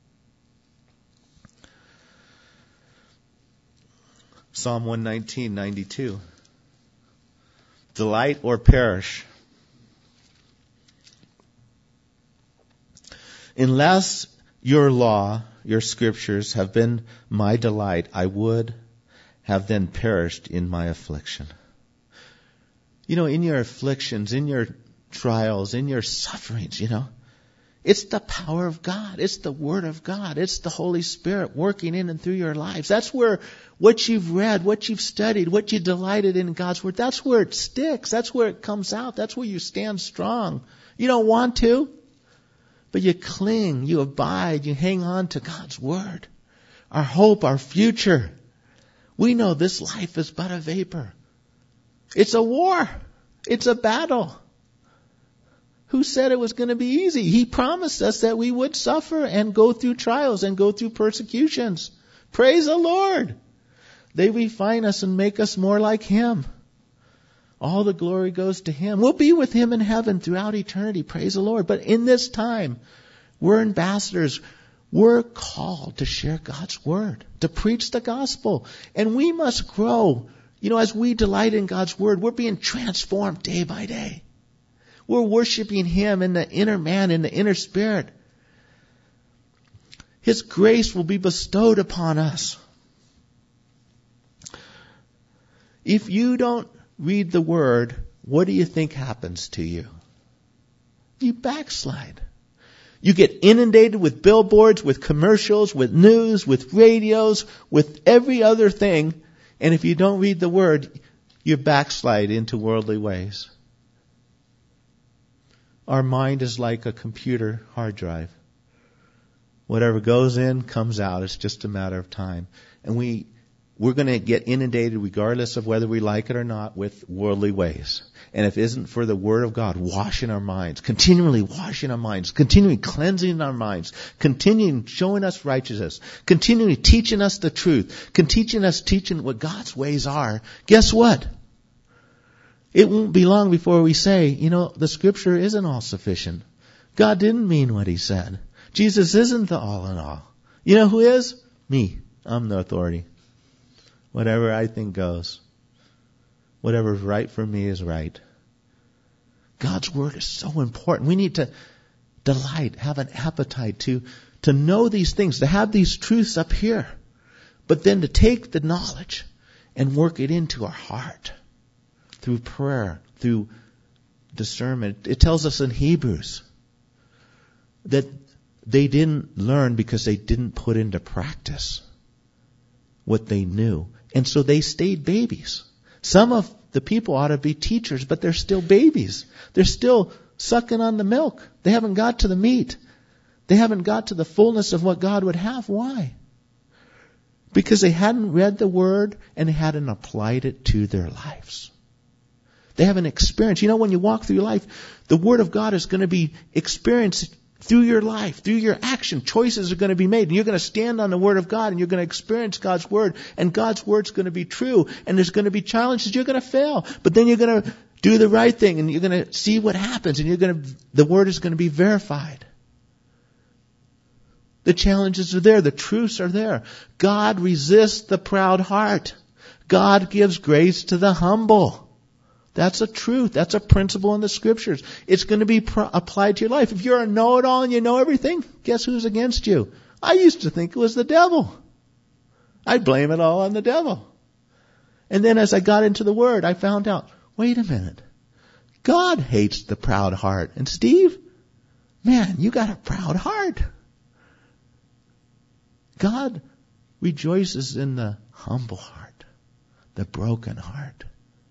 Psalm one nineteen, ninety-two. Delight or perish. Unless your law, your scriptures have been my delight, I would have then perished in my affliction. You know, in your afflictions, in your trials, in your sufferings, you know, it's the power of God. It's the Word of God. It's the Holy Spirit working in and through your lives. That's where what you've read, what you've studied, what you delighted in God's Word, that's where it sticks. That's where it comes out. That's where you stand strong. You don't want to, but you cling, you abide, you hang on to God's Word. our hope, our future. We know this life is but a vapor. It's a war. It's a battle. Who said it was going to be easy? He promised us that we would suffer and go through trials and go through persecutions. Praise the Lord. They refine us and make us more like Him. All the glory goes to Him. We'll be with Him in heaven throughout eternity. Praise the Lord. But in this time, we're ambassadors. We're called to share God's Word, to preach the gospel. And we must grow. You know, as we delight in God's Word, we're being transformed day by day. We're worshiping Him in the inner man, in the inner spirit. His grace will be bestowed upon us. If you don't read the Word, what do you think happens to you? You backslide. You get inundated with billboards, with commercials, with news, with radios, with every other thing. And if you don't read the Word, you backslide into worldly ways. Our mind is like a computer hard drive. Whatever goes in, comes out. It's just a matter of time. And we, we're going to get inundated, regardless of whether we like it or not, with worldly ways. And if it isn't for the Word of God washing our minds, continually washing our minds, continually cleansing our minds, continuing showing us righteousness, continually teaching us the truth, continuing us teaching what God's ways are, guess what? It won't be long before we say, you know, the Scripture isn't all sufficient. God didn't mean what He said. Jesus isn't the all in all. You know who is? Me. I'm the authority. Whatever I think goes. Whatever's right for me is right. God's Word is so important. We need to delight, have an appetite to, to know these things, to have these truths up here, but then to take the knowledge and work it into our heart through prayer, through discernment. It tells us in Hebrews that they didn't learn because they didn't put into practice what they knew. And so they stayed babies. Some of the people ought to be teachers, but they're still babies. They're still sucking on the milk. They haven't got to the meat. They haven't got to the fullness of what God would have. Why? Because they hadn't read the Word and they hadn't applied it to their lives. They haven't experienced. You know, when you walk through your life, the Word of God is going to be experienced through your life, through your action. Choices are going to be made. And you're going to stand on the Word of God and you're going to experience God's Word. And God's Word's going to be true. And there's going to be challenges. You're going to fail. But then you're going to do the right thing and you're going to see what happens. And you're going to, the Word is going to be verified. The challenges are there. The truths are there. God resists the proud heart. God gives grace to the humble. That's a truth. That's a principle in the Scriptures. It's going to be pro- applied to your life. If you're a know-it-all and you know everything, guess who's against you? I used to think it was the devil. I'd blame it all on the devil. And then as I got into the Word, I found out, wait a minute. God hates the proud heart. And Steve, man, you got a proud heart. God rejoices in the humble heart, the broken heart.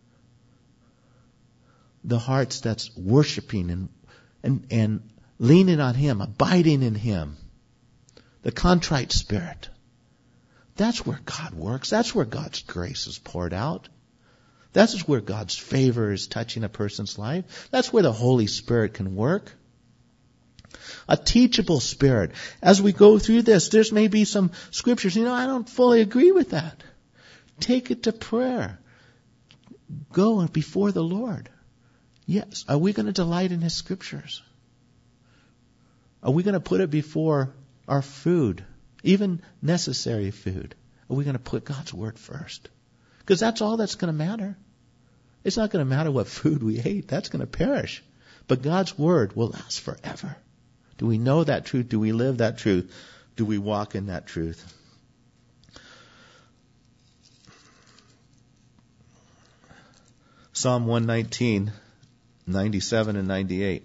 The hearts that's worshiping and, and, and leaning on Him, abiding in Him. The contrite spirit. That's where God works. That's where God's grace is poured out. That's where God's favor is touching a person's life. That's where the Holy Spirit can work. A teachable spirit. As we go through this, there's maybe some scriptures. You know, I don't fully agree with that. Take it to prayer. Go before the Lord. Yes. Are we going to delight in His Scriptures? Are we going to put it before our food, even necessary food? Are we going to put God's Word first? Because that's all that's going to matter. It's not going to matter what food we ate. That's going to perish. But God's Word will last forever. Do we know that truth? Do we live that truth? Do we walk in that truth? Psalm one nineteen, ninety-seven and ninety-eight.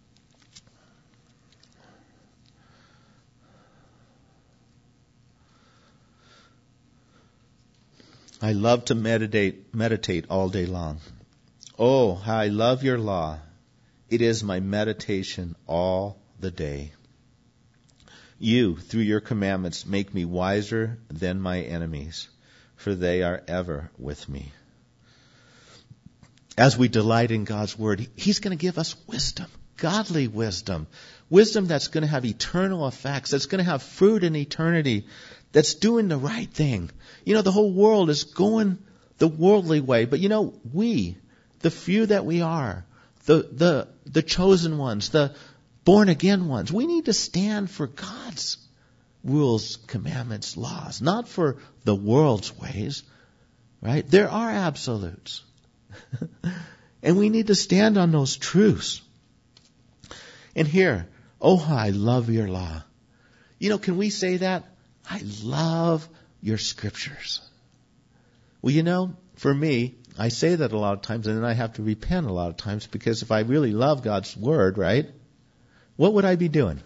I love to meditate, meditate all day long. Oh, how I love your law. It is my meditation all the day. You, through your commandments, make me wiser than my enemies, for they are ever with me. As we delight in God's word, He's going to give us wisdom, godly wisdom, wisdom that's going to have eternal effects, that's going to have fruit in eternity, that's doing the right thing. You know, the whole world is going the worldly way, but you know, we, the few that we are, the the the chosen ones, the born again ones, we need to stand for God's rules, commandments, laws, not for the world's ways, right? There are absolutes. And we need to stand on those truths. And here, oh, how I love your law. You know, can we say that? I love your scriptures. Well, you know, for me, I say that a lot of times, and then I have to repent a lot of times, because if I really love God's word, right, what would I be doing?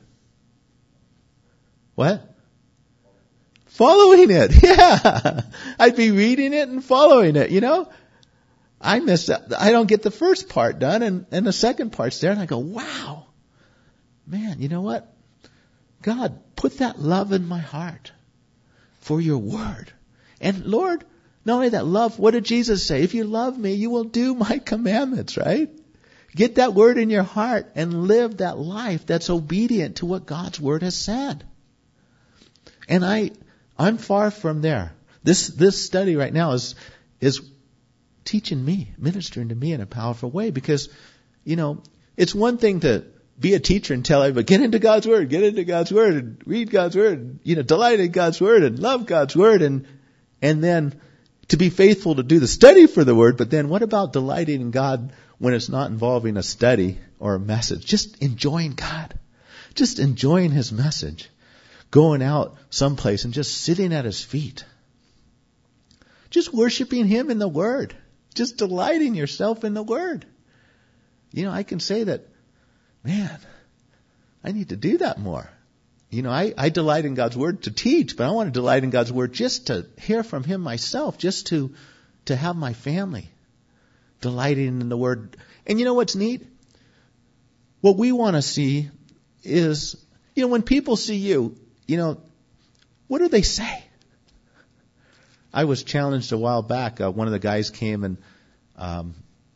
What? Following it. Yeah. I'd be reading it and following it, you know? I miss that. I don't get the first part done, and, and the second part's there, and I go, wow. Man, you know what? God, put that love in my heart for your word. And Lord, not only that love, what did Jesus say? If you love me, you will do my commandments, right? Get that word in your heart and live that life that's obedient to what God's word has said. And I, I'm far from there. This, this study right now is, is teaching me, ministering to me in a powerful way, because, you know, it's one thing to be a teacher and tell everybody, get into God's word, get into God's word, and read God's word, and, you know, delight in God's word and love God's word, and, and then to be faithful to do the study for the word. But then what about delighting in God when it's not involving a study or a message? Just enjoying God, just enjoying His message, going out someplace and just sitting at His feet, just worshiping Him in the word, just delighting yourself in the word. You know, I can say that, man, I need to do that more. You know, I, I delight in God's word to teach, but I want to delight in God's word just to hear from Him myself, just to, to have my family delighting in the word. And you know what's neat? What we want to see is, you know, when people see you, you know, what do they say? I was challenged a while back. Uh, one of the guys came and, um,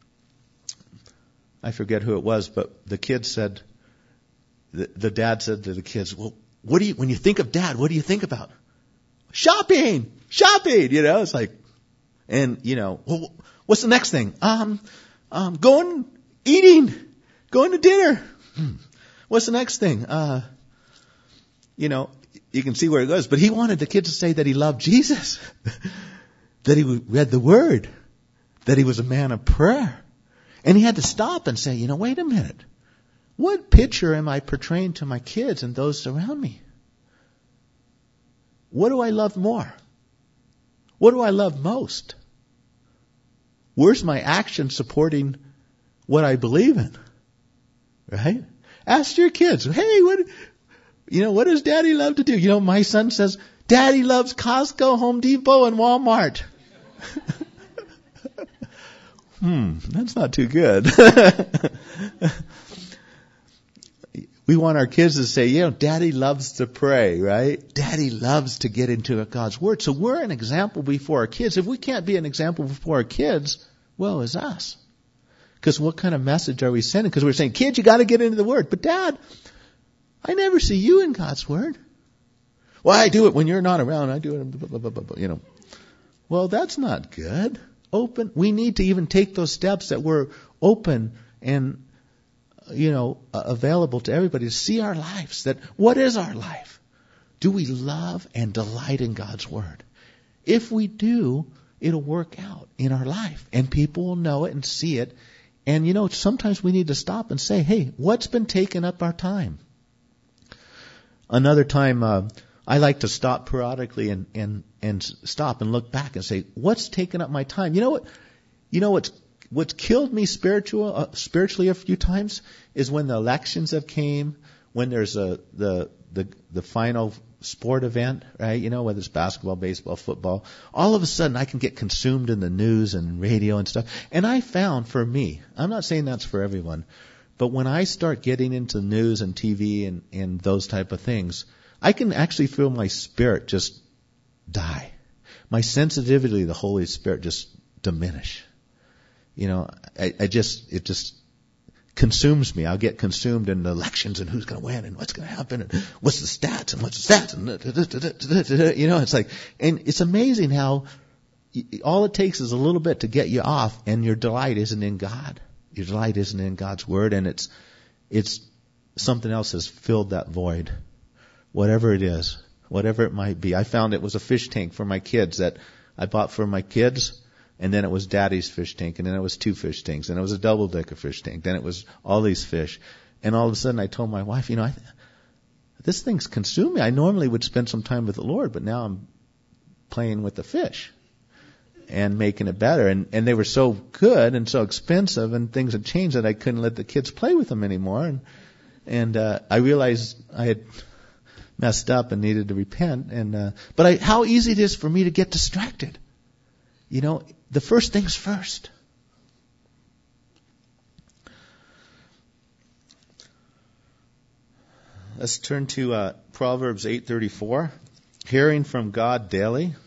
I forget who it was, but the kid said, the, the dad said to the kids, well, what do you, when you think of Dad, what do you think about? Shopping! Shopping! You know, it's like, and, you know, well, what's the next thing? Um, um, going, eating, going to dinner. Hmm. What's the next thing? Uh, you know, you can see where it goes, but he wanted the kid to say that he loved Jesus, that he read the Word, that he was a man of prayer. And he had to stop and say, you know, wait a minute. What picture am I portraying to my kids and those around me? What do I love more? What do I love most? Where's my action supporting what I believe in? Right? Ask your kids, hey, what, you know, what does Daddy love to do? You know, my son says, Daddy loves Costco, Home Depot, and Walmart. Hmm, that's not too good. We want our kids to say, you know, Daddy loves to pray, right? Daddy loves to get into God's Word. So we're an example before our kids. If we can't be an example before our kids, well, it's us. Because what kind of message are we sending? Because we're saying, kids, you got to get into the Word. But Dad, I never see you in God's Word. Well, I do it when you're not around. I do it, blah, blah, blah, blah, you know. Well, that's not good. Open. We need to even take those steps that we're open and, you know, uh, available to everybody to see our lives. That what is our life? Do we love and delight in God's Word? If we do, it'll work out in our life, and people will know it and see it. And you know, sometimes we need to stop and say, "Hey, what's been taking up our time?" Another time, uh, I like to stop periodically and, and, and stop and look back and say, what's taken up my time? You know what, you know what's, what's killed me spiritual, uh, spiritually a few times is when the elections have came, when there's a, the, the, the final sport event, right? You know, whether it's basketball, baseball, football, all of a sudden I can get consumed in the news and radio and stuff. And I found for me, I'm not saying that's for everyone, but when I start getting into news and T V and, and those type of things, I can actually feel my spirit just die. My sensitivity to the Holy Spirit just diminish. You know, I, I just, it just consumes me. I'll get consumed in the elections and who's going to win and what's going to happen and what's the stats and what's the stats and, you know, it's like, and it's amazing how all it takes is a little bit to get you off, and your delight isn't in God. Your delight isn't in God's Word, and it's, it's something else has filled that void. Whatever it is, whatever it might be. I found it was a fish tank for my kids that I bought for my kids, and then it was Daddy's fish tank, and then it was two fish tanks, and it was a double-decker fish tank, then it was all these fish. And all of a sudden I told my wife, you know, I, this thing's consuming me. I normally would spend some time with the Lord, but now I'm playing with the fish and making it better. And, and they were so good and so expensive, and things had changed that I couldn't let the kids play with them anymore. And, and uh, I realized I had messed up and needed to repent. And uh, but I, how easy it is for me to get distracted. You know, the first things first. Let's turn to uh, Proverbs eight thirty-four. Hearing from God daily.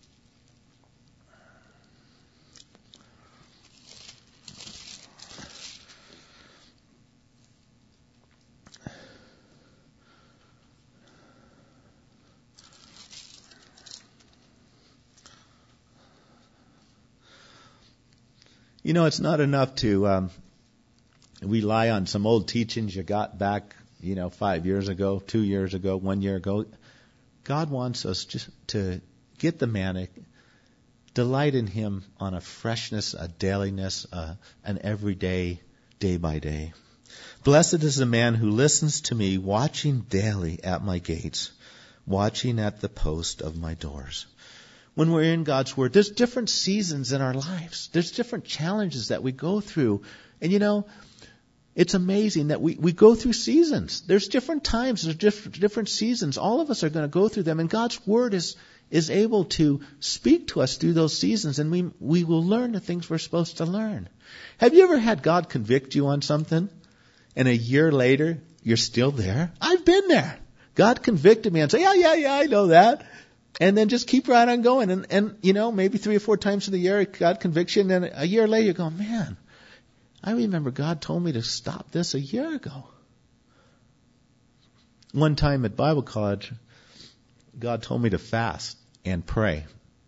You know, it's not enough to um, rely on some old teachings you got back, you know, five years ago, two years ago, one year ago. God wants us just to get the manic, delight in Him on a freshness, a dailiness, uh, an everyday, day by day. Blessed is the man who listens to me, watching daily at my gates, watching at the post of my doors. When we're in God's Word, there's different seasons in our lives. There's different challenges that we go through. And you know, it's amazing that we, we go through seasons. There's different times, there's different, different seasons. All of us are going to go through them. And God's Word is, is able to speak to us through those seasons. And we, we will learn the things we're supposed to learn. Have you ever had God convict you on something, and a year later, you're still there? I've been there. God convicted me and said, yeah, yeah, yeah, I know that. And then just keep right on going. And, and, you know, maybe three or four times in the year, God convicts you. And then a year later, you go, man, I remember God told me to stop this a year ago. One time at Bible college, God told me to fast and pray.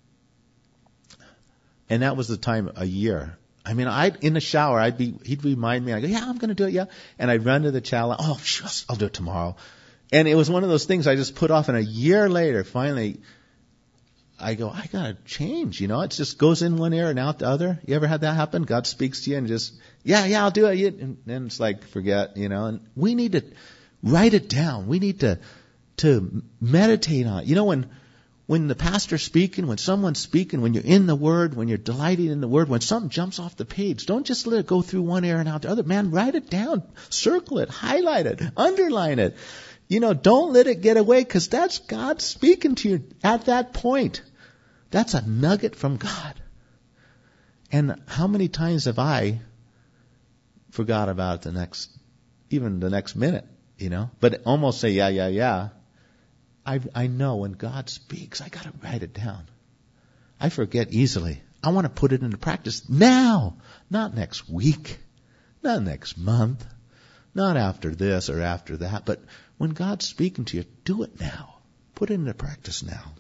And that was the time, a year. I mean, I in the shower, I'd be, he'd remind me. I go, yeah, I'm going to do it, yeah. And I'd run to the challenge. Oh, sure, I'll do it tomorrow. And it was one of those things I just put off, and a year later, finally, I go, I gotta change, you know, it just goes in one ear and out the other. You ever had that happen? God speaks to you and just, yeah, yeah, I'll do it. And then it's like, forget, you know, and we need to write it down. We need to, to meditate on it. You know, when, when the pastor's speaking, when someone's speaking, when you're in the Word, when you're delighting in the Word, when something jumps off the page, don't just let it go through one ear and out the other. Man, write it down, circle it, highlight it, underline it. You know, don't let it get away, because that's God speaking to you at that point. That's a nugget from God. And how many times have I forgot about it the next, even the next minute, you know? But almost say, yeah, yeah, yeah. I I know when God speaks, I got to write it down. I forget easily. I want to put it into practice now, not next week, not next month, not after this or after that, but when God's speaking to you, do it now. Put it into practice now.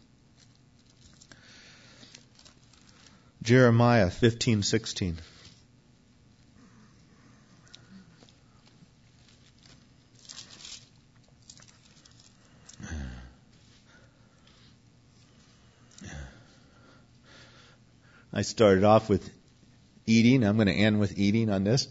Jeremiah fifteen sixteen. I started off with eating. I'm going to end with eating on this.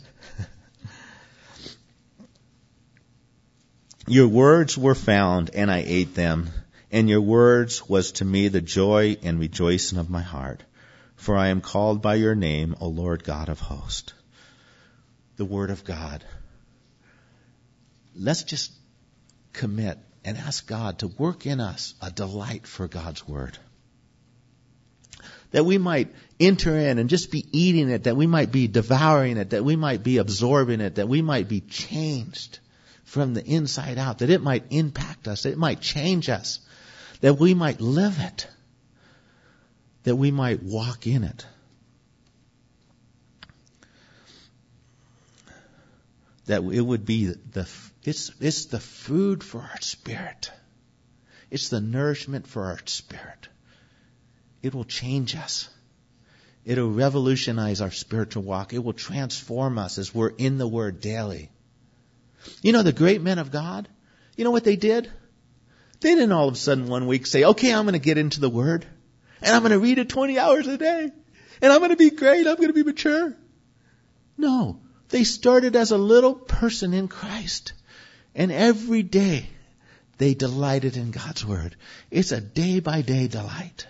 Your words were found, and I ate them, and your words was to me the joy and rejoicing of my heart. For I am called by your name, O Lord God of hosts. The Word of God. Let's just commit and ask God to work in us a delight for God's Word. That we might enter in and just be eating it, that we might be devouring it, that we might be absorbing it, that we might be changed from the inside out, that it might impact us, that it might change us, that we might live it, that we might walk in it. That it would be the, it's, it's the food for our spirit. It's the nourishment for our spirit. It will change us. It will revolutionize our spiritual walk. It will transform us as we're in the Word daily. You know, the great men of God, you know what they did? They didn't all of a sudden one week say, okay, I'm going to get into the Word, and I'm going to read it twenty hours a day, and I'm going to be great, I'm going to be mature. No, they started as a little person in Christ, and every day they delighted in God's Word. It's a day-by-day delight.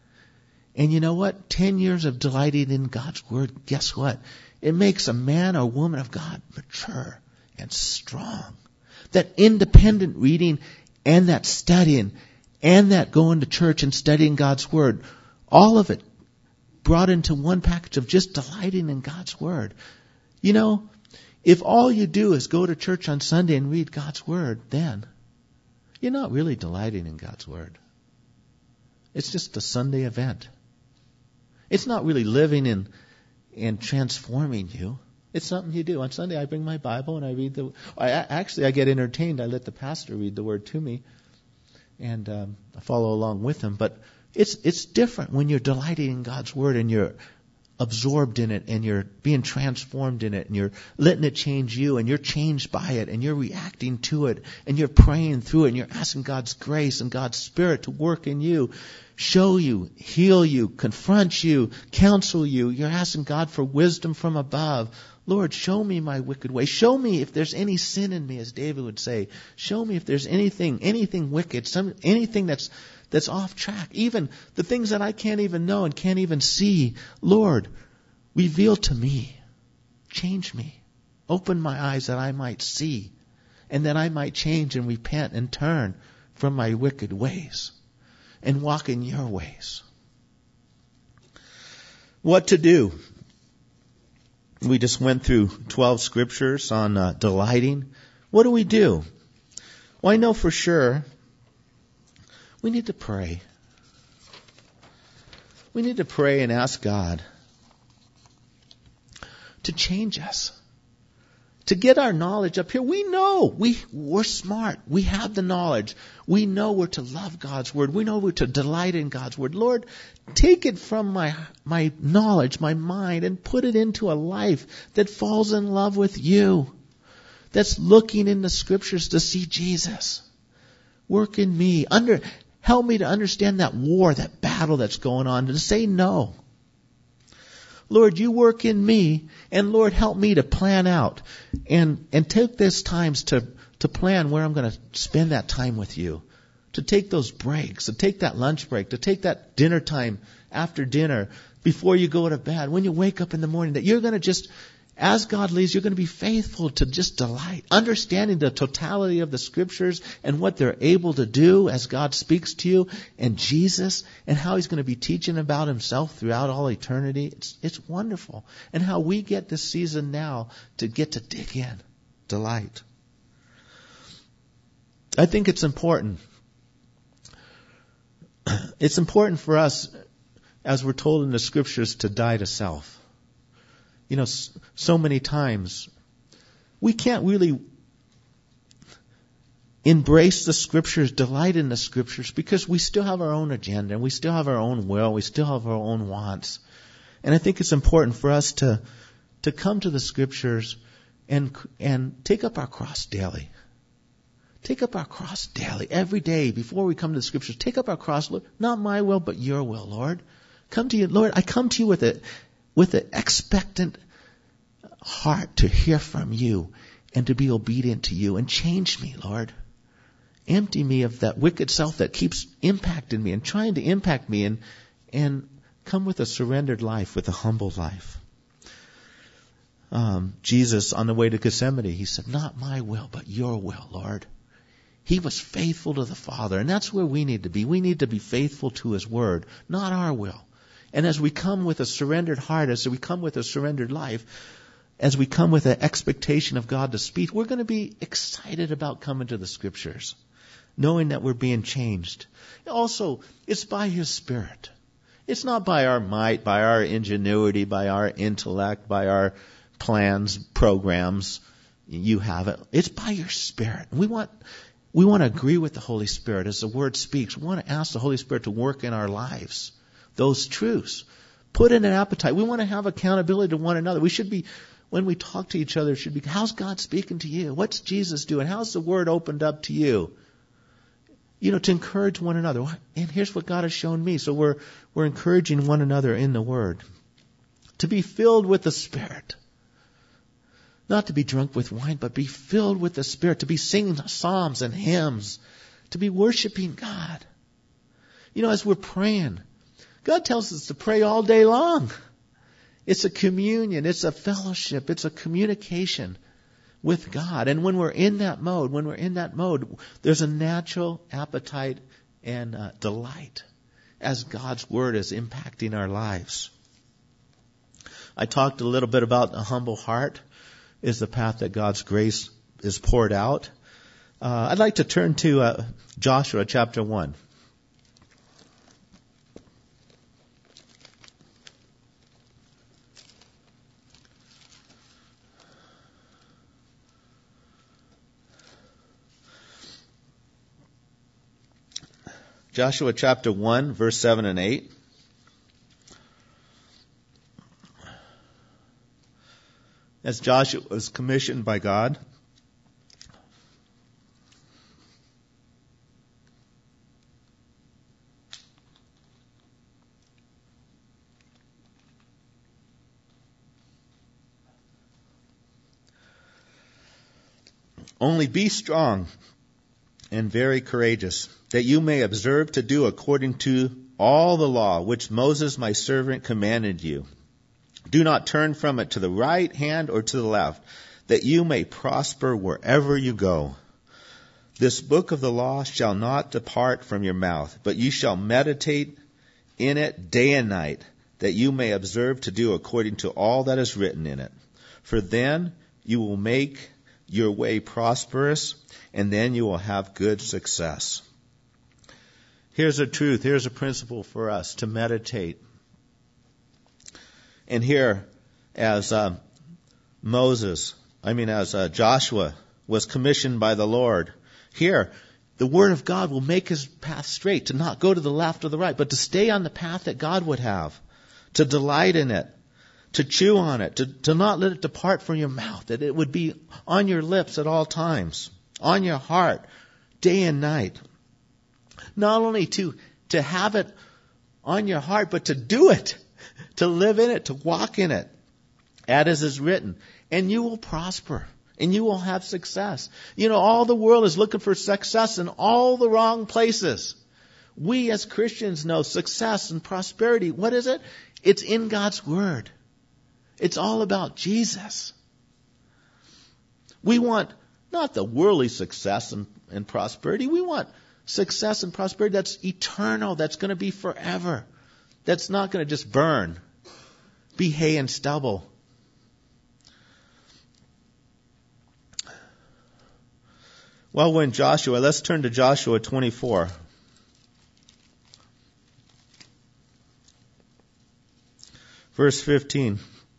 And you know what? Ten years of delighting in God's Word, guess what? It makes a man or woman of God mature and strong. That independent reading and that studying and that going to church and studying God's Word, all of it brought into one package of just delighting in God's Word. You know, if all you do is go to church on Sunday and read God's Word, then you're not really delighting in God's Word. It's just a Sunday event. It's not really living in and transforming you. It's something you do. On Sunday, I bring my Bible and I read the. I actually I get entertained. I let the pastor read the Word to me, and um, I follow along with him. But it's it's different when you're delighting in God's Word and you're absorbed in it and you're being transformed in it and you're letting it change you and you're changed by it and you're reacting to it and you're praying through it and you're asking God's grace and God's Spirit to work in you, show you, heal you, confront you, counsel you. You're asking God for wisdom from above. Lord, show me my wicked way. Show me if there's any sin in me, as David would say. Show me if there's anything, anything wicked, some, anything that's that's off track. Even the things that I can't even know and can't even see. Lord, reveal to me. Change me. Open my eyes that I might see and that I might change and repent and turn from my wicked ways and walk in your ways. What to do? We just went through twelve scriptures on uh, delighting. What do we do? Well, I know for sure we need to pray. We need to pray and ask God to change us, to get our knowledge up here. We know we, we're smart. We have the knowledge. We know we're to love God's Word. We know we're to delight in God's Word. Lord, take it from my, my knowledge, my mind, and put it into a life that falls in love with you, that's looking in the Scriptures to see Jesus. Work in me. Under, help me to understand that war, that battle that's going on, and to say no. Lord, you work in me, and Lord, help me to plan out and, and take this times to, to plan where I'm going to spend that time with you, to take those breaks, to take that lunch break, to take that dinner time after dinner, before you go to bed, when you wake up in the morning, that you're going to just, as God leads, you're going to be faithful to just delight, understanding the totality of the Scriptures and what they're able to do as God speaks to you, and Jesus, and how He's going to be teaching about Himself throughout all eternity. It's, it's wonderful. And how we get this season now to get to dig in, delight. I think it's important. It's important for us, as we're told in the Scriptures, to die to self. You know, so many times we can't really embrace the Scriptures, delight in the Scriptures, because we still have our own agenda, and we still have our own will, we still have our own wants. And I think it's important for us to to come to the Scriptures and and take up our cross daily. Take up our cross daily, every day, before we come to the Scriptures. Take up our cross, Lord, not my will, but your will, Lord. Come to you, Lord, I come to you with a with an expectant heart to hear from you and to be obedient to you, and change me, Lord. Empty me of that wicked self that keeps impacting me and trying to impact me, and and come with a surrendered life, with a humble life. Um, Jesus, on the way to Gethsemane, He said, not my will, but your will, Lord. He was faithful to the Father, and that's where we need to be. We need to be faithful to His Word, not our will. And as we come with a surrendered heart, as we come with a surrendered life, as we come with an expectation of God to speak, we're going to be excited about coming to the Scriptures, knowing that we're being changed. Also, it's by His Spirit. It's not by our might, by our ingenuity, by our intellect, by our plans, programs. You have it. It's by your Spirit. We want we want to agree with the Holy Spirit as the Word speaks. We want to ask the Holy Spirit to work in our lives those truths. Put in an appetite. We want to have accountability to one another. We should be, when we talk to each other, it should be, how's God speaking to you? What's Jesus doing? How's the Word opened up to you? You know, to encourage one another. And here's what God has shown me. So we're we're encouraging one another in the Word. To be filled with the Spirit. Not to be drunk with wine, but be filled with the Spirit. To be singing psalms and hymns. To be worshiping God. You know, as we're praying, God tells us to pray all day long. It's a communion. It's a fellowship. It's a communication with God. And when we're in that mode, when we're in that mode, there's a natural appetite and uh, delight as God's Word is impacting our lives. I talked a little bit about a humble heart is the path that God's grace is poured out. Uh, I'd like to turn to uh, Joshua chapter one. Joshua chapter one, verse seven and eight. As Joshua was commissioned by God, only be strong and very courageous, that you may observe to do according to all the law which Moses my servant commanded you. Do not turn from it to the right hand or to the left, that you may prosper wherever you go. This book of the law shall not depart from your mouth, but you shall meditate in it day and night, that you may observe to do according to all that is written in it. For then you will make your way prosperous, and then you will have good success. Here's a truth, here's a principle for us to meditate. And here, as uh, Moses, I mean as uh, Joshua was commissioned by the Lord, here, the Word of God will make his path straight, to not go to the left or the right, but to stay on the path that God would have, to delight in it, to chew on it, to, to not let it depart from your mouth, that it would be on your lips at all times, on your heart, day and night. Not only to, to have it on your heart, but to do it, to live in it, to walk in it, as is written. And you will prosper, and you will have success. You know, all the world is looking for success in all the wrong places. We as Christians know success and prosperity. What is it? It's in God's Word. It's all about Jesus. We want not the worldly success and, and prosperity. We want success and prosperity that's eternal, that's going to be forever, that's not going to just burn, be hay and stubble. Well, when Joshua, let's turn to Joshua twenty-four. Verse fifteen.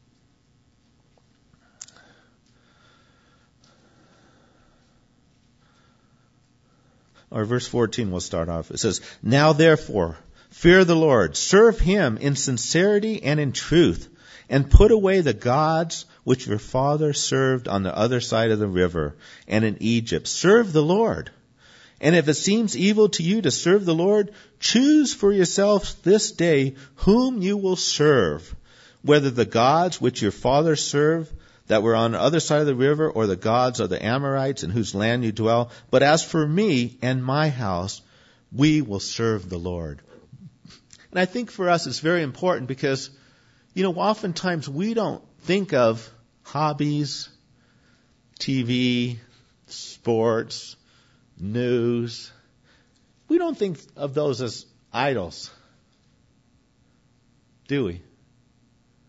Or verse fourteen we'll start off. It says, Now therefore, fear the Lord, serve Him in sincerity and in truth, and put away the gods which your father served on the other side of the river and in Egypt. Serve the Lord. And if it seems evil to you to serve the Lord, choose for yourselves this day whom you will serve, whether the gods which your father served that were on the other side of the river, or the gods of the Amorites in whose land you dwell. But as for me and my house, we will serve the Lord. And I think for us it's very important because, you know, oftentimes we don't think of hobbies, T V, sports, news. We don't think of those as idols, do we?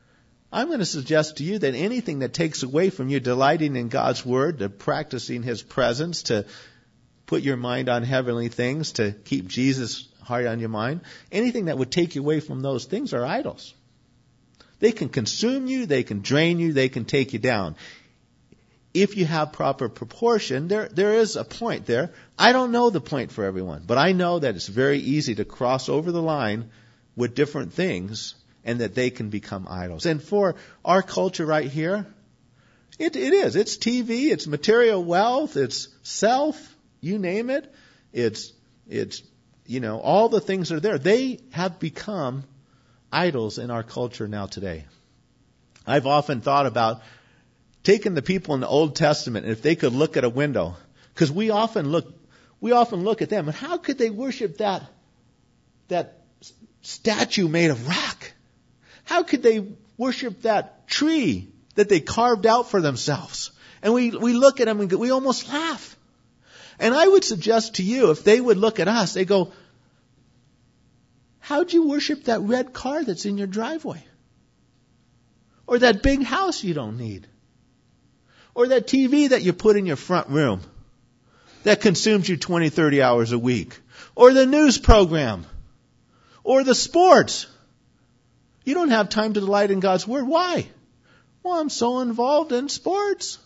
I'm going to suggest to you that anything that takes away from you delighting in God's Word, to practicing His presence, to put your mind on heavenly things, to keep Jesus' heart on your mind, anything that would take you away from those things are idols. They can consume you, they can drain you, they can take you down. If you have proper proportion, there there is a point there. I don't know the point for everyone, but I know that it's very easy to cross over the line with different things and that they can become idols. And for our culture right here, it, it is. It's T V, it's material wealth, it's self, you name it. It's, it's, you know, all the things are there. They have become idols in our culture now today. I've often thought about taking the people in the Old Testament, and if they could look at a window, because we often look, we often look at them, and how could they worship that, that statue made of rock? How could they worship that tree that they carved out for themselves? And we, we look at them and we almost laugh. And I would suggest to you, if they would look at us, they go, how'd you worship that red car that's in your driveway? Or that big house you don't need? Or that T V that you put in your front room that consumes you twenty, thirty hours a week? Or the news program? Or the sports? You don't have time to delight in God's Word. Why? Well, I'm so involved in sports.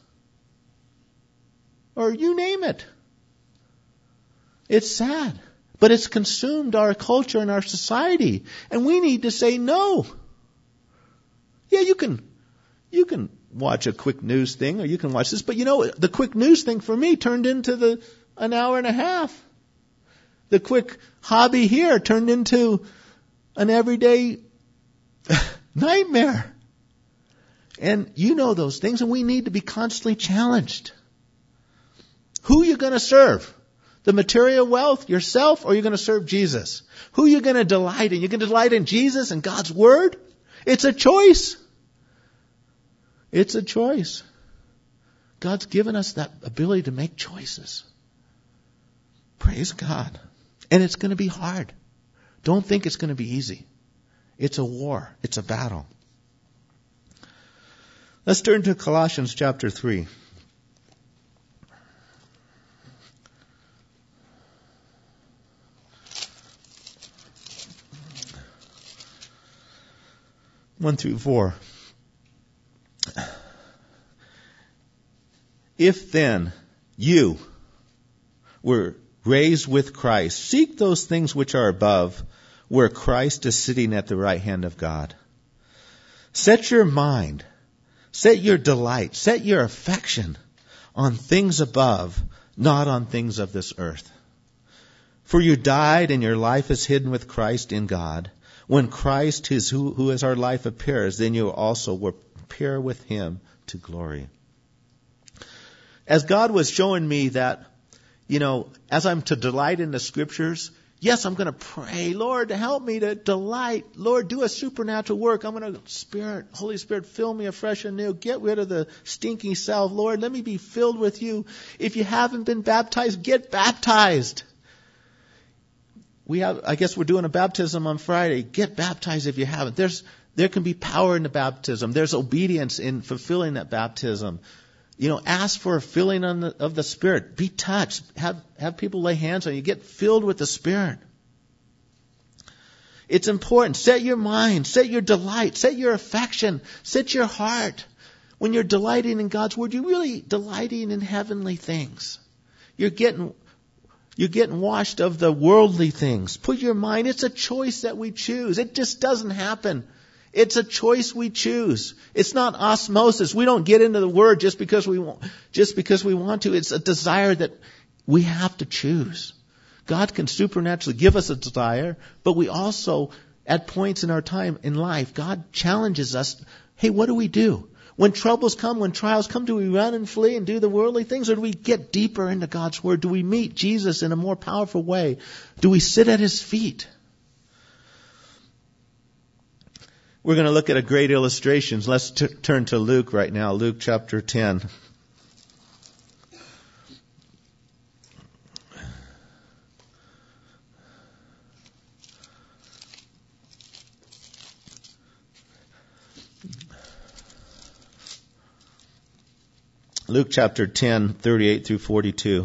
Or you name it. It's sad. But it's consumed our culture and our society. And we need to say no. Yeah, you can, you can watch a quick news thing, or you can watch this. But you know, the quick news thing for me turned into the an hour and a half. The quick hobby here turned into an everyday nightmare. And you know those things, and we need to be constantly challenged. Who are you going to serve? The material wealth, yourself, or are you going to serve Jesus? Who are you going to delight in? You're going to delight in Jesus and God's Word? It's a choice. It's a choice. God's given us that ability to make choices. Praise God. And it's going to be hard. Don't think it's going to be easy. It's a war. It's a battle. Let's turn to Colossians chapter three. One through four. If then you were raised with Christ, seek those things which are above, where Christ is sitting at the right hand of God. Set your mind, set your delight, set your affection on things above, not on things of this earth. For you died, and your life is hidden with Christ in God. When Christ, his, who, who is our life, appears, then you also will appear with Him to glory. As God was showing me that, you know, as I'm to delight in the Scriptures, yes, I'm going to pray, Lord, help me to delight. Lord, do a supernatural work. I'm going to, Spirit, Holy Spirit, fill me afresh and new. Get rid of the stinky self. Lord, let me be filled with You. If you haven't been baptized, get baptized. We have, I guess we're doing a baptism on Friday. Get baptized if you haven't. There's, there can be power in the baptism. There's obedience in fulfilling that baptism. You know, ask for a filling on the, of the Spirit. Be touched. Have, have people lay hands on you. Get filled with the Spirit. It's important. Set your mind. Set your delight. Set your affection. Set your heart. When you're delighting in God's Word, you're really delighting in heavenly things. You're getting... You're getting washed of the worldly things. Put your mind, it's a choice that we choose. It just doesn't happen. It's a choice we choose. It's not osmosis. We don't get into the Word just because we want, just because we want to. It's a desire that we have to choose. God can supernaturally give us a desire, but we also, at points in our time in life, God challenges us. Hey, what do we do? When troubles come, when trials come, do we run and flee and do the worldly things, or do we get deeper into God's Word? Do we meet Jesus in a more powerful way? Do we sit at His feet? We're going to look at a great illustration. Let's t- turn to Luke right now, Luke chapter ten. Luke chapter ten, thirty-eight through forty-two.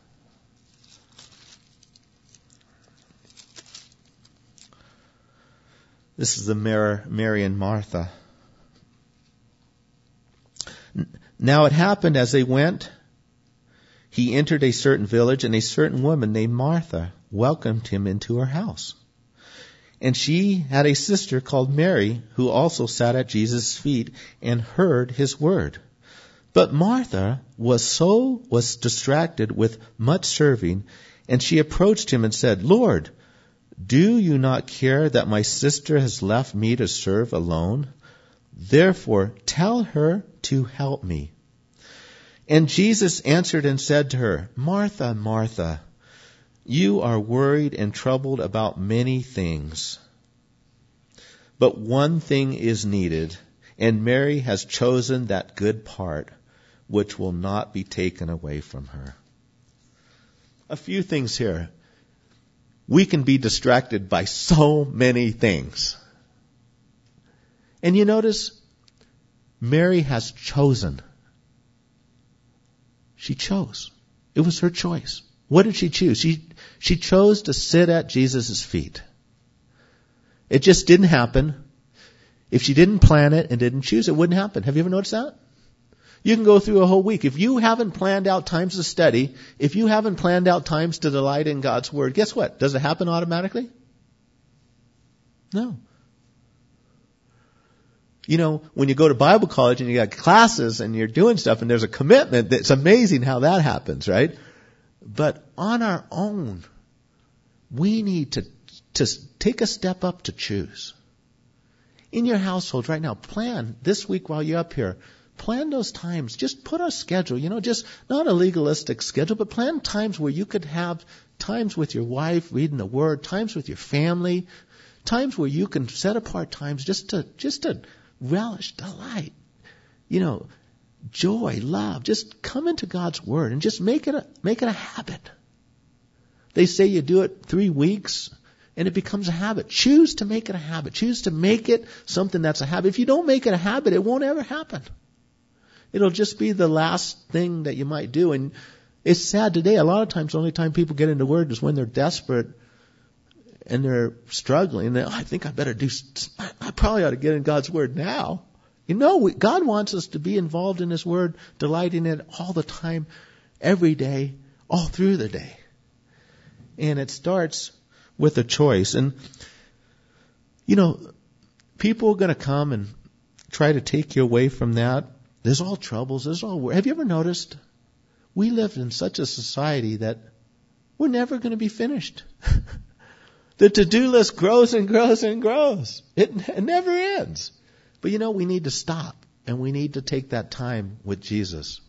This is the Mary and Martha. Now it happened as they went, he entered a certain village, and a certain woman named Martha welcomed him into her house. And she had a sister called Mary, who also sat at Jesus' feet and heard his word. But Martha was so was distracted with much serving, and she approached him and said, Lord, do you not care that my sister has left me to serve alone? Therefore, tell her to help me. And Jesus answered and said to her, Martha, Martha, you are worried and troubled about many things. But one thing is needed, and Mary has chosen that good part, which will not be taken away from her. A few things here. We can be distracted by so many things. And you notice, Mary has chosen. She chose. It was her choice. What did she choose? She, she chose to sit at Jesus' feet. It just didn't happen. If she didn't plan it and didn't choose, it wouldn't happen. Have you ever noticed that? You can go through a whole week. If you haven't planned out times to study, if you haven't planned out times to delight in God's Word, guess what? Does it happen automatically? No. You know, when you go to Bible college and you got classes and you're doing stuff and there's a commitment, it's amazing how that happens, right? But on our own, we need to, to take a step up to choose. In your household right now, plan this week while you're up here. Plan those times. Just put a schedule, you know, just not a legalistic schedule, but plan times where you could have times with your wife, reading the Word, times with your family, times where you can set apart times just to, just to relish, delight, you know, joy, love. Just come into God's Word and just make it a, make it a habit. They say you do it three weeks and it becomes a habit. Choose to make it a habit. Choose to make it something that's a habit. If you don't make it a habit, it won't ever happen. It'll just be the last thing that you might do. And it's sad today. A lot of times the only time people get into Word is when they're desperate and they're struggling. And oh, I think I better do, I probably ought to get in God's Word now. You know, we, God wants us to be involved in His Word, delighting in it all the time, every day, all through the day. And it starts with a choice. And, you know, people are going to come and try to take you away from that. There's all troubles. There's all. Have you ever noticed? We live in such a society that we're never going to be finished. The to-do list grows and grows and grows. It, it never ends. But you know, we need to stop and we need to take that time with Jesus.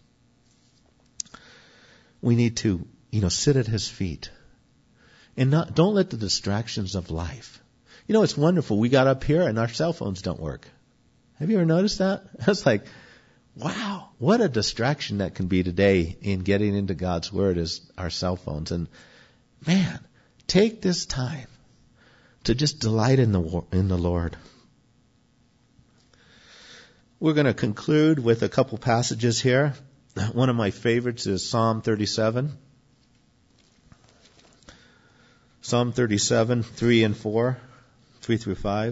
We need to, you know, sit at His feet and not, don't let the distractions of life. You know, it's wonderful. We got up here and our cell phones don't work. Have you ever noticed that? It's like, wow, what a distraction that can be today in getting into God's Word is our cell phones. And man, take this time to just delight in the in the Lord. We're going to conclude with a couple passages here. One of my favorites is Psalm thirty-seven. Psalm thirty-seven, three and four, three through five.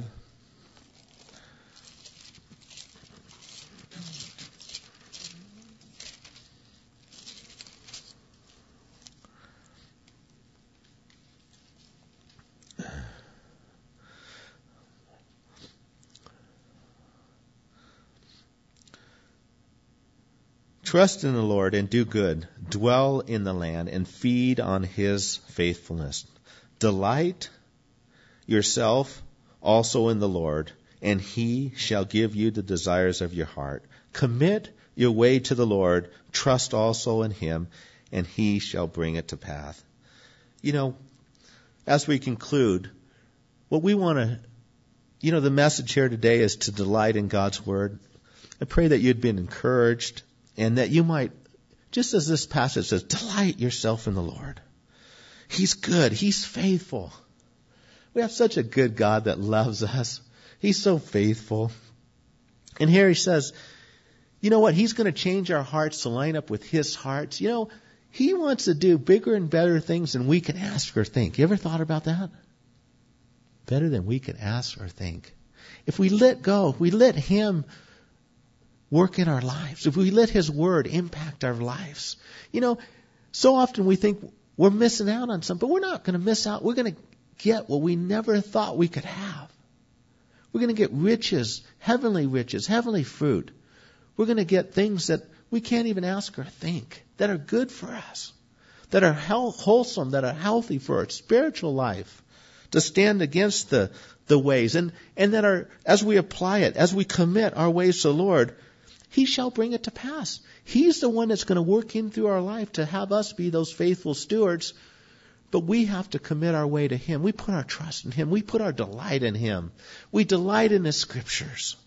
Trust in the Lord and do good. Dwell in the land and feed on His faithfulness. Delight yourself also in the Lord, and He shall give you the desires of your heart. Commit your way to the Lord. Trust also in Him, and He shall bring it to pass. You know, as we conclude, what we want to, you know, the message here today is to delight in God's Word. I pray that you'd been encouraged. And that you might, just as this passage says, delight yourself in the Lord. He's good. He's faithful. We have such a good God that loves us. He's so faithful. And here He says, You know what? He's going to change our hearts to line up with His hearts. You know, He wants to do bigger and better things than we can ask or think. You ever thought about that? Better than we can ask or think. If we let go, if we let Him work in our lives, if we let His Word impact our lives. You know, so often we think we're missing out on something, but we're not going to miss out. We're going to get what we never thought we could have. We're going to get riches, heavenly riches, heavenly fruit. We're going to get things that we can't even ask or think, that are good for us, that are wholesome, that are healthy for our spiritual life, to stand against the, the ways, and, and that are, as we apply it, as we commit our ways to the Lord, He shall bring it to pass. He's the one that's going to work in through our life to have us be those faithful stewards. But we have to commit our way to Him. We put our trust in Him. We put our delight in Him. We delight in His Scriptures.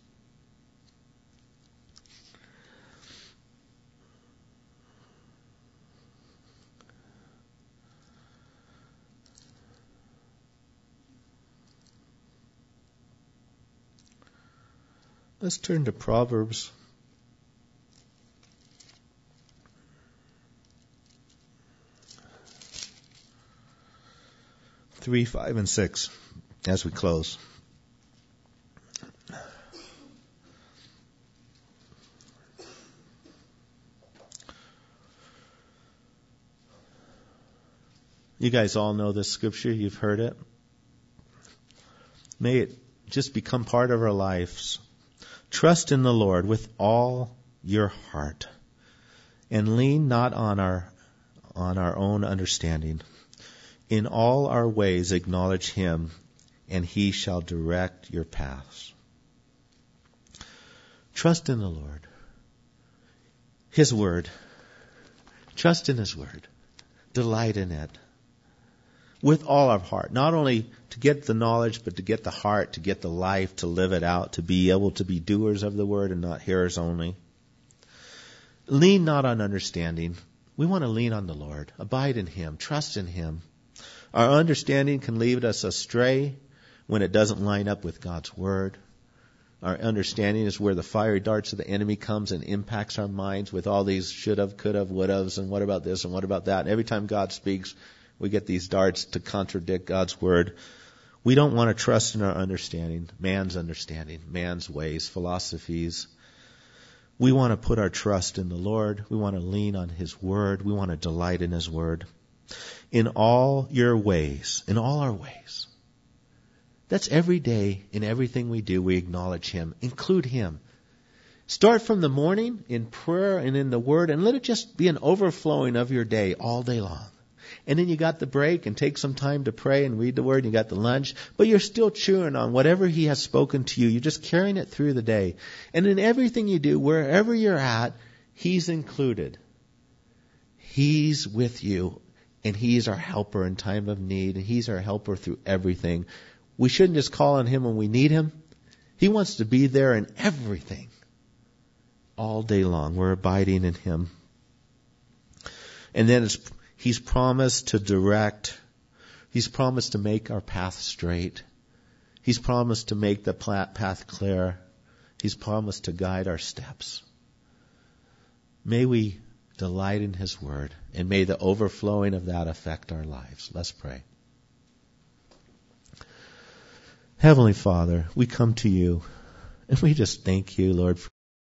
Let's turn to Proverbs three, five, and six as we close. You guys all know this scripture. You've heard it. May it just become part of our lives. Trust in the Lord with all your heart, and lean not on our on our own understanding. In all our ways acknowledge Him, and He shall direct your paths. Trust in the Lord. His Word. Trust in His Word. Delight in it. With all our heart. Not only to get the knowledge, but to get the heart, to get the life, to live it out, to be able to be doers of the Word and not hearers only. Lean not on understanding. We want to lean on the Lord. Abide in Him. Trust in Him. Our understanding can lead us astray when it doesn't line up with God's Word. Our understanding is where the fiery darts of the enemy comes and impacts our minds with all these should have, could have, would haves, and what about this and what about that. And every time God speaks, we get these darts to contradict God's Word. We don't want to trust in our understanding, man's understanding, man's ways, philosophies. We want to put our trust in the Lord. We want to lean on His Word. We want to delight in His Word. In all your ways, in all our ways. That's every day, in everything we do, we acknowledge Him. Include Him. Start from the morning in prayer and in the Word, and let it just be an overflowing of your day all day long. And then you got the break and take some time to pray and read the Word. You got the lunch, but you're still chewing on whatever He has spoken to you. You're just carrying it through the day. And in everything you do, wherever you're at, He's included. He's with you, and He's our helper in time of need, and He's our helper through everything. We shouldn't just call on Him when we need Him. He wants to be there in everything all day long. We're abiding in Him. And then it's He's promised to direct. He's promised to make our path straight. He's promised to make the path clear. He's promised to guide our steps. May we delight in His Word, and may the overflowing of that affect our lives. Let's pray. Heavenly Father, we come to You, and we just thank You, Lord, for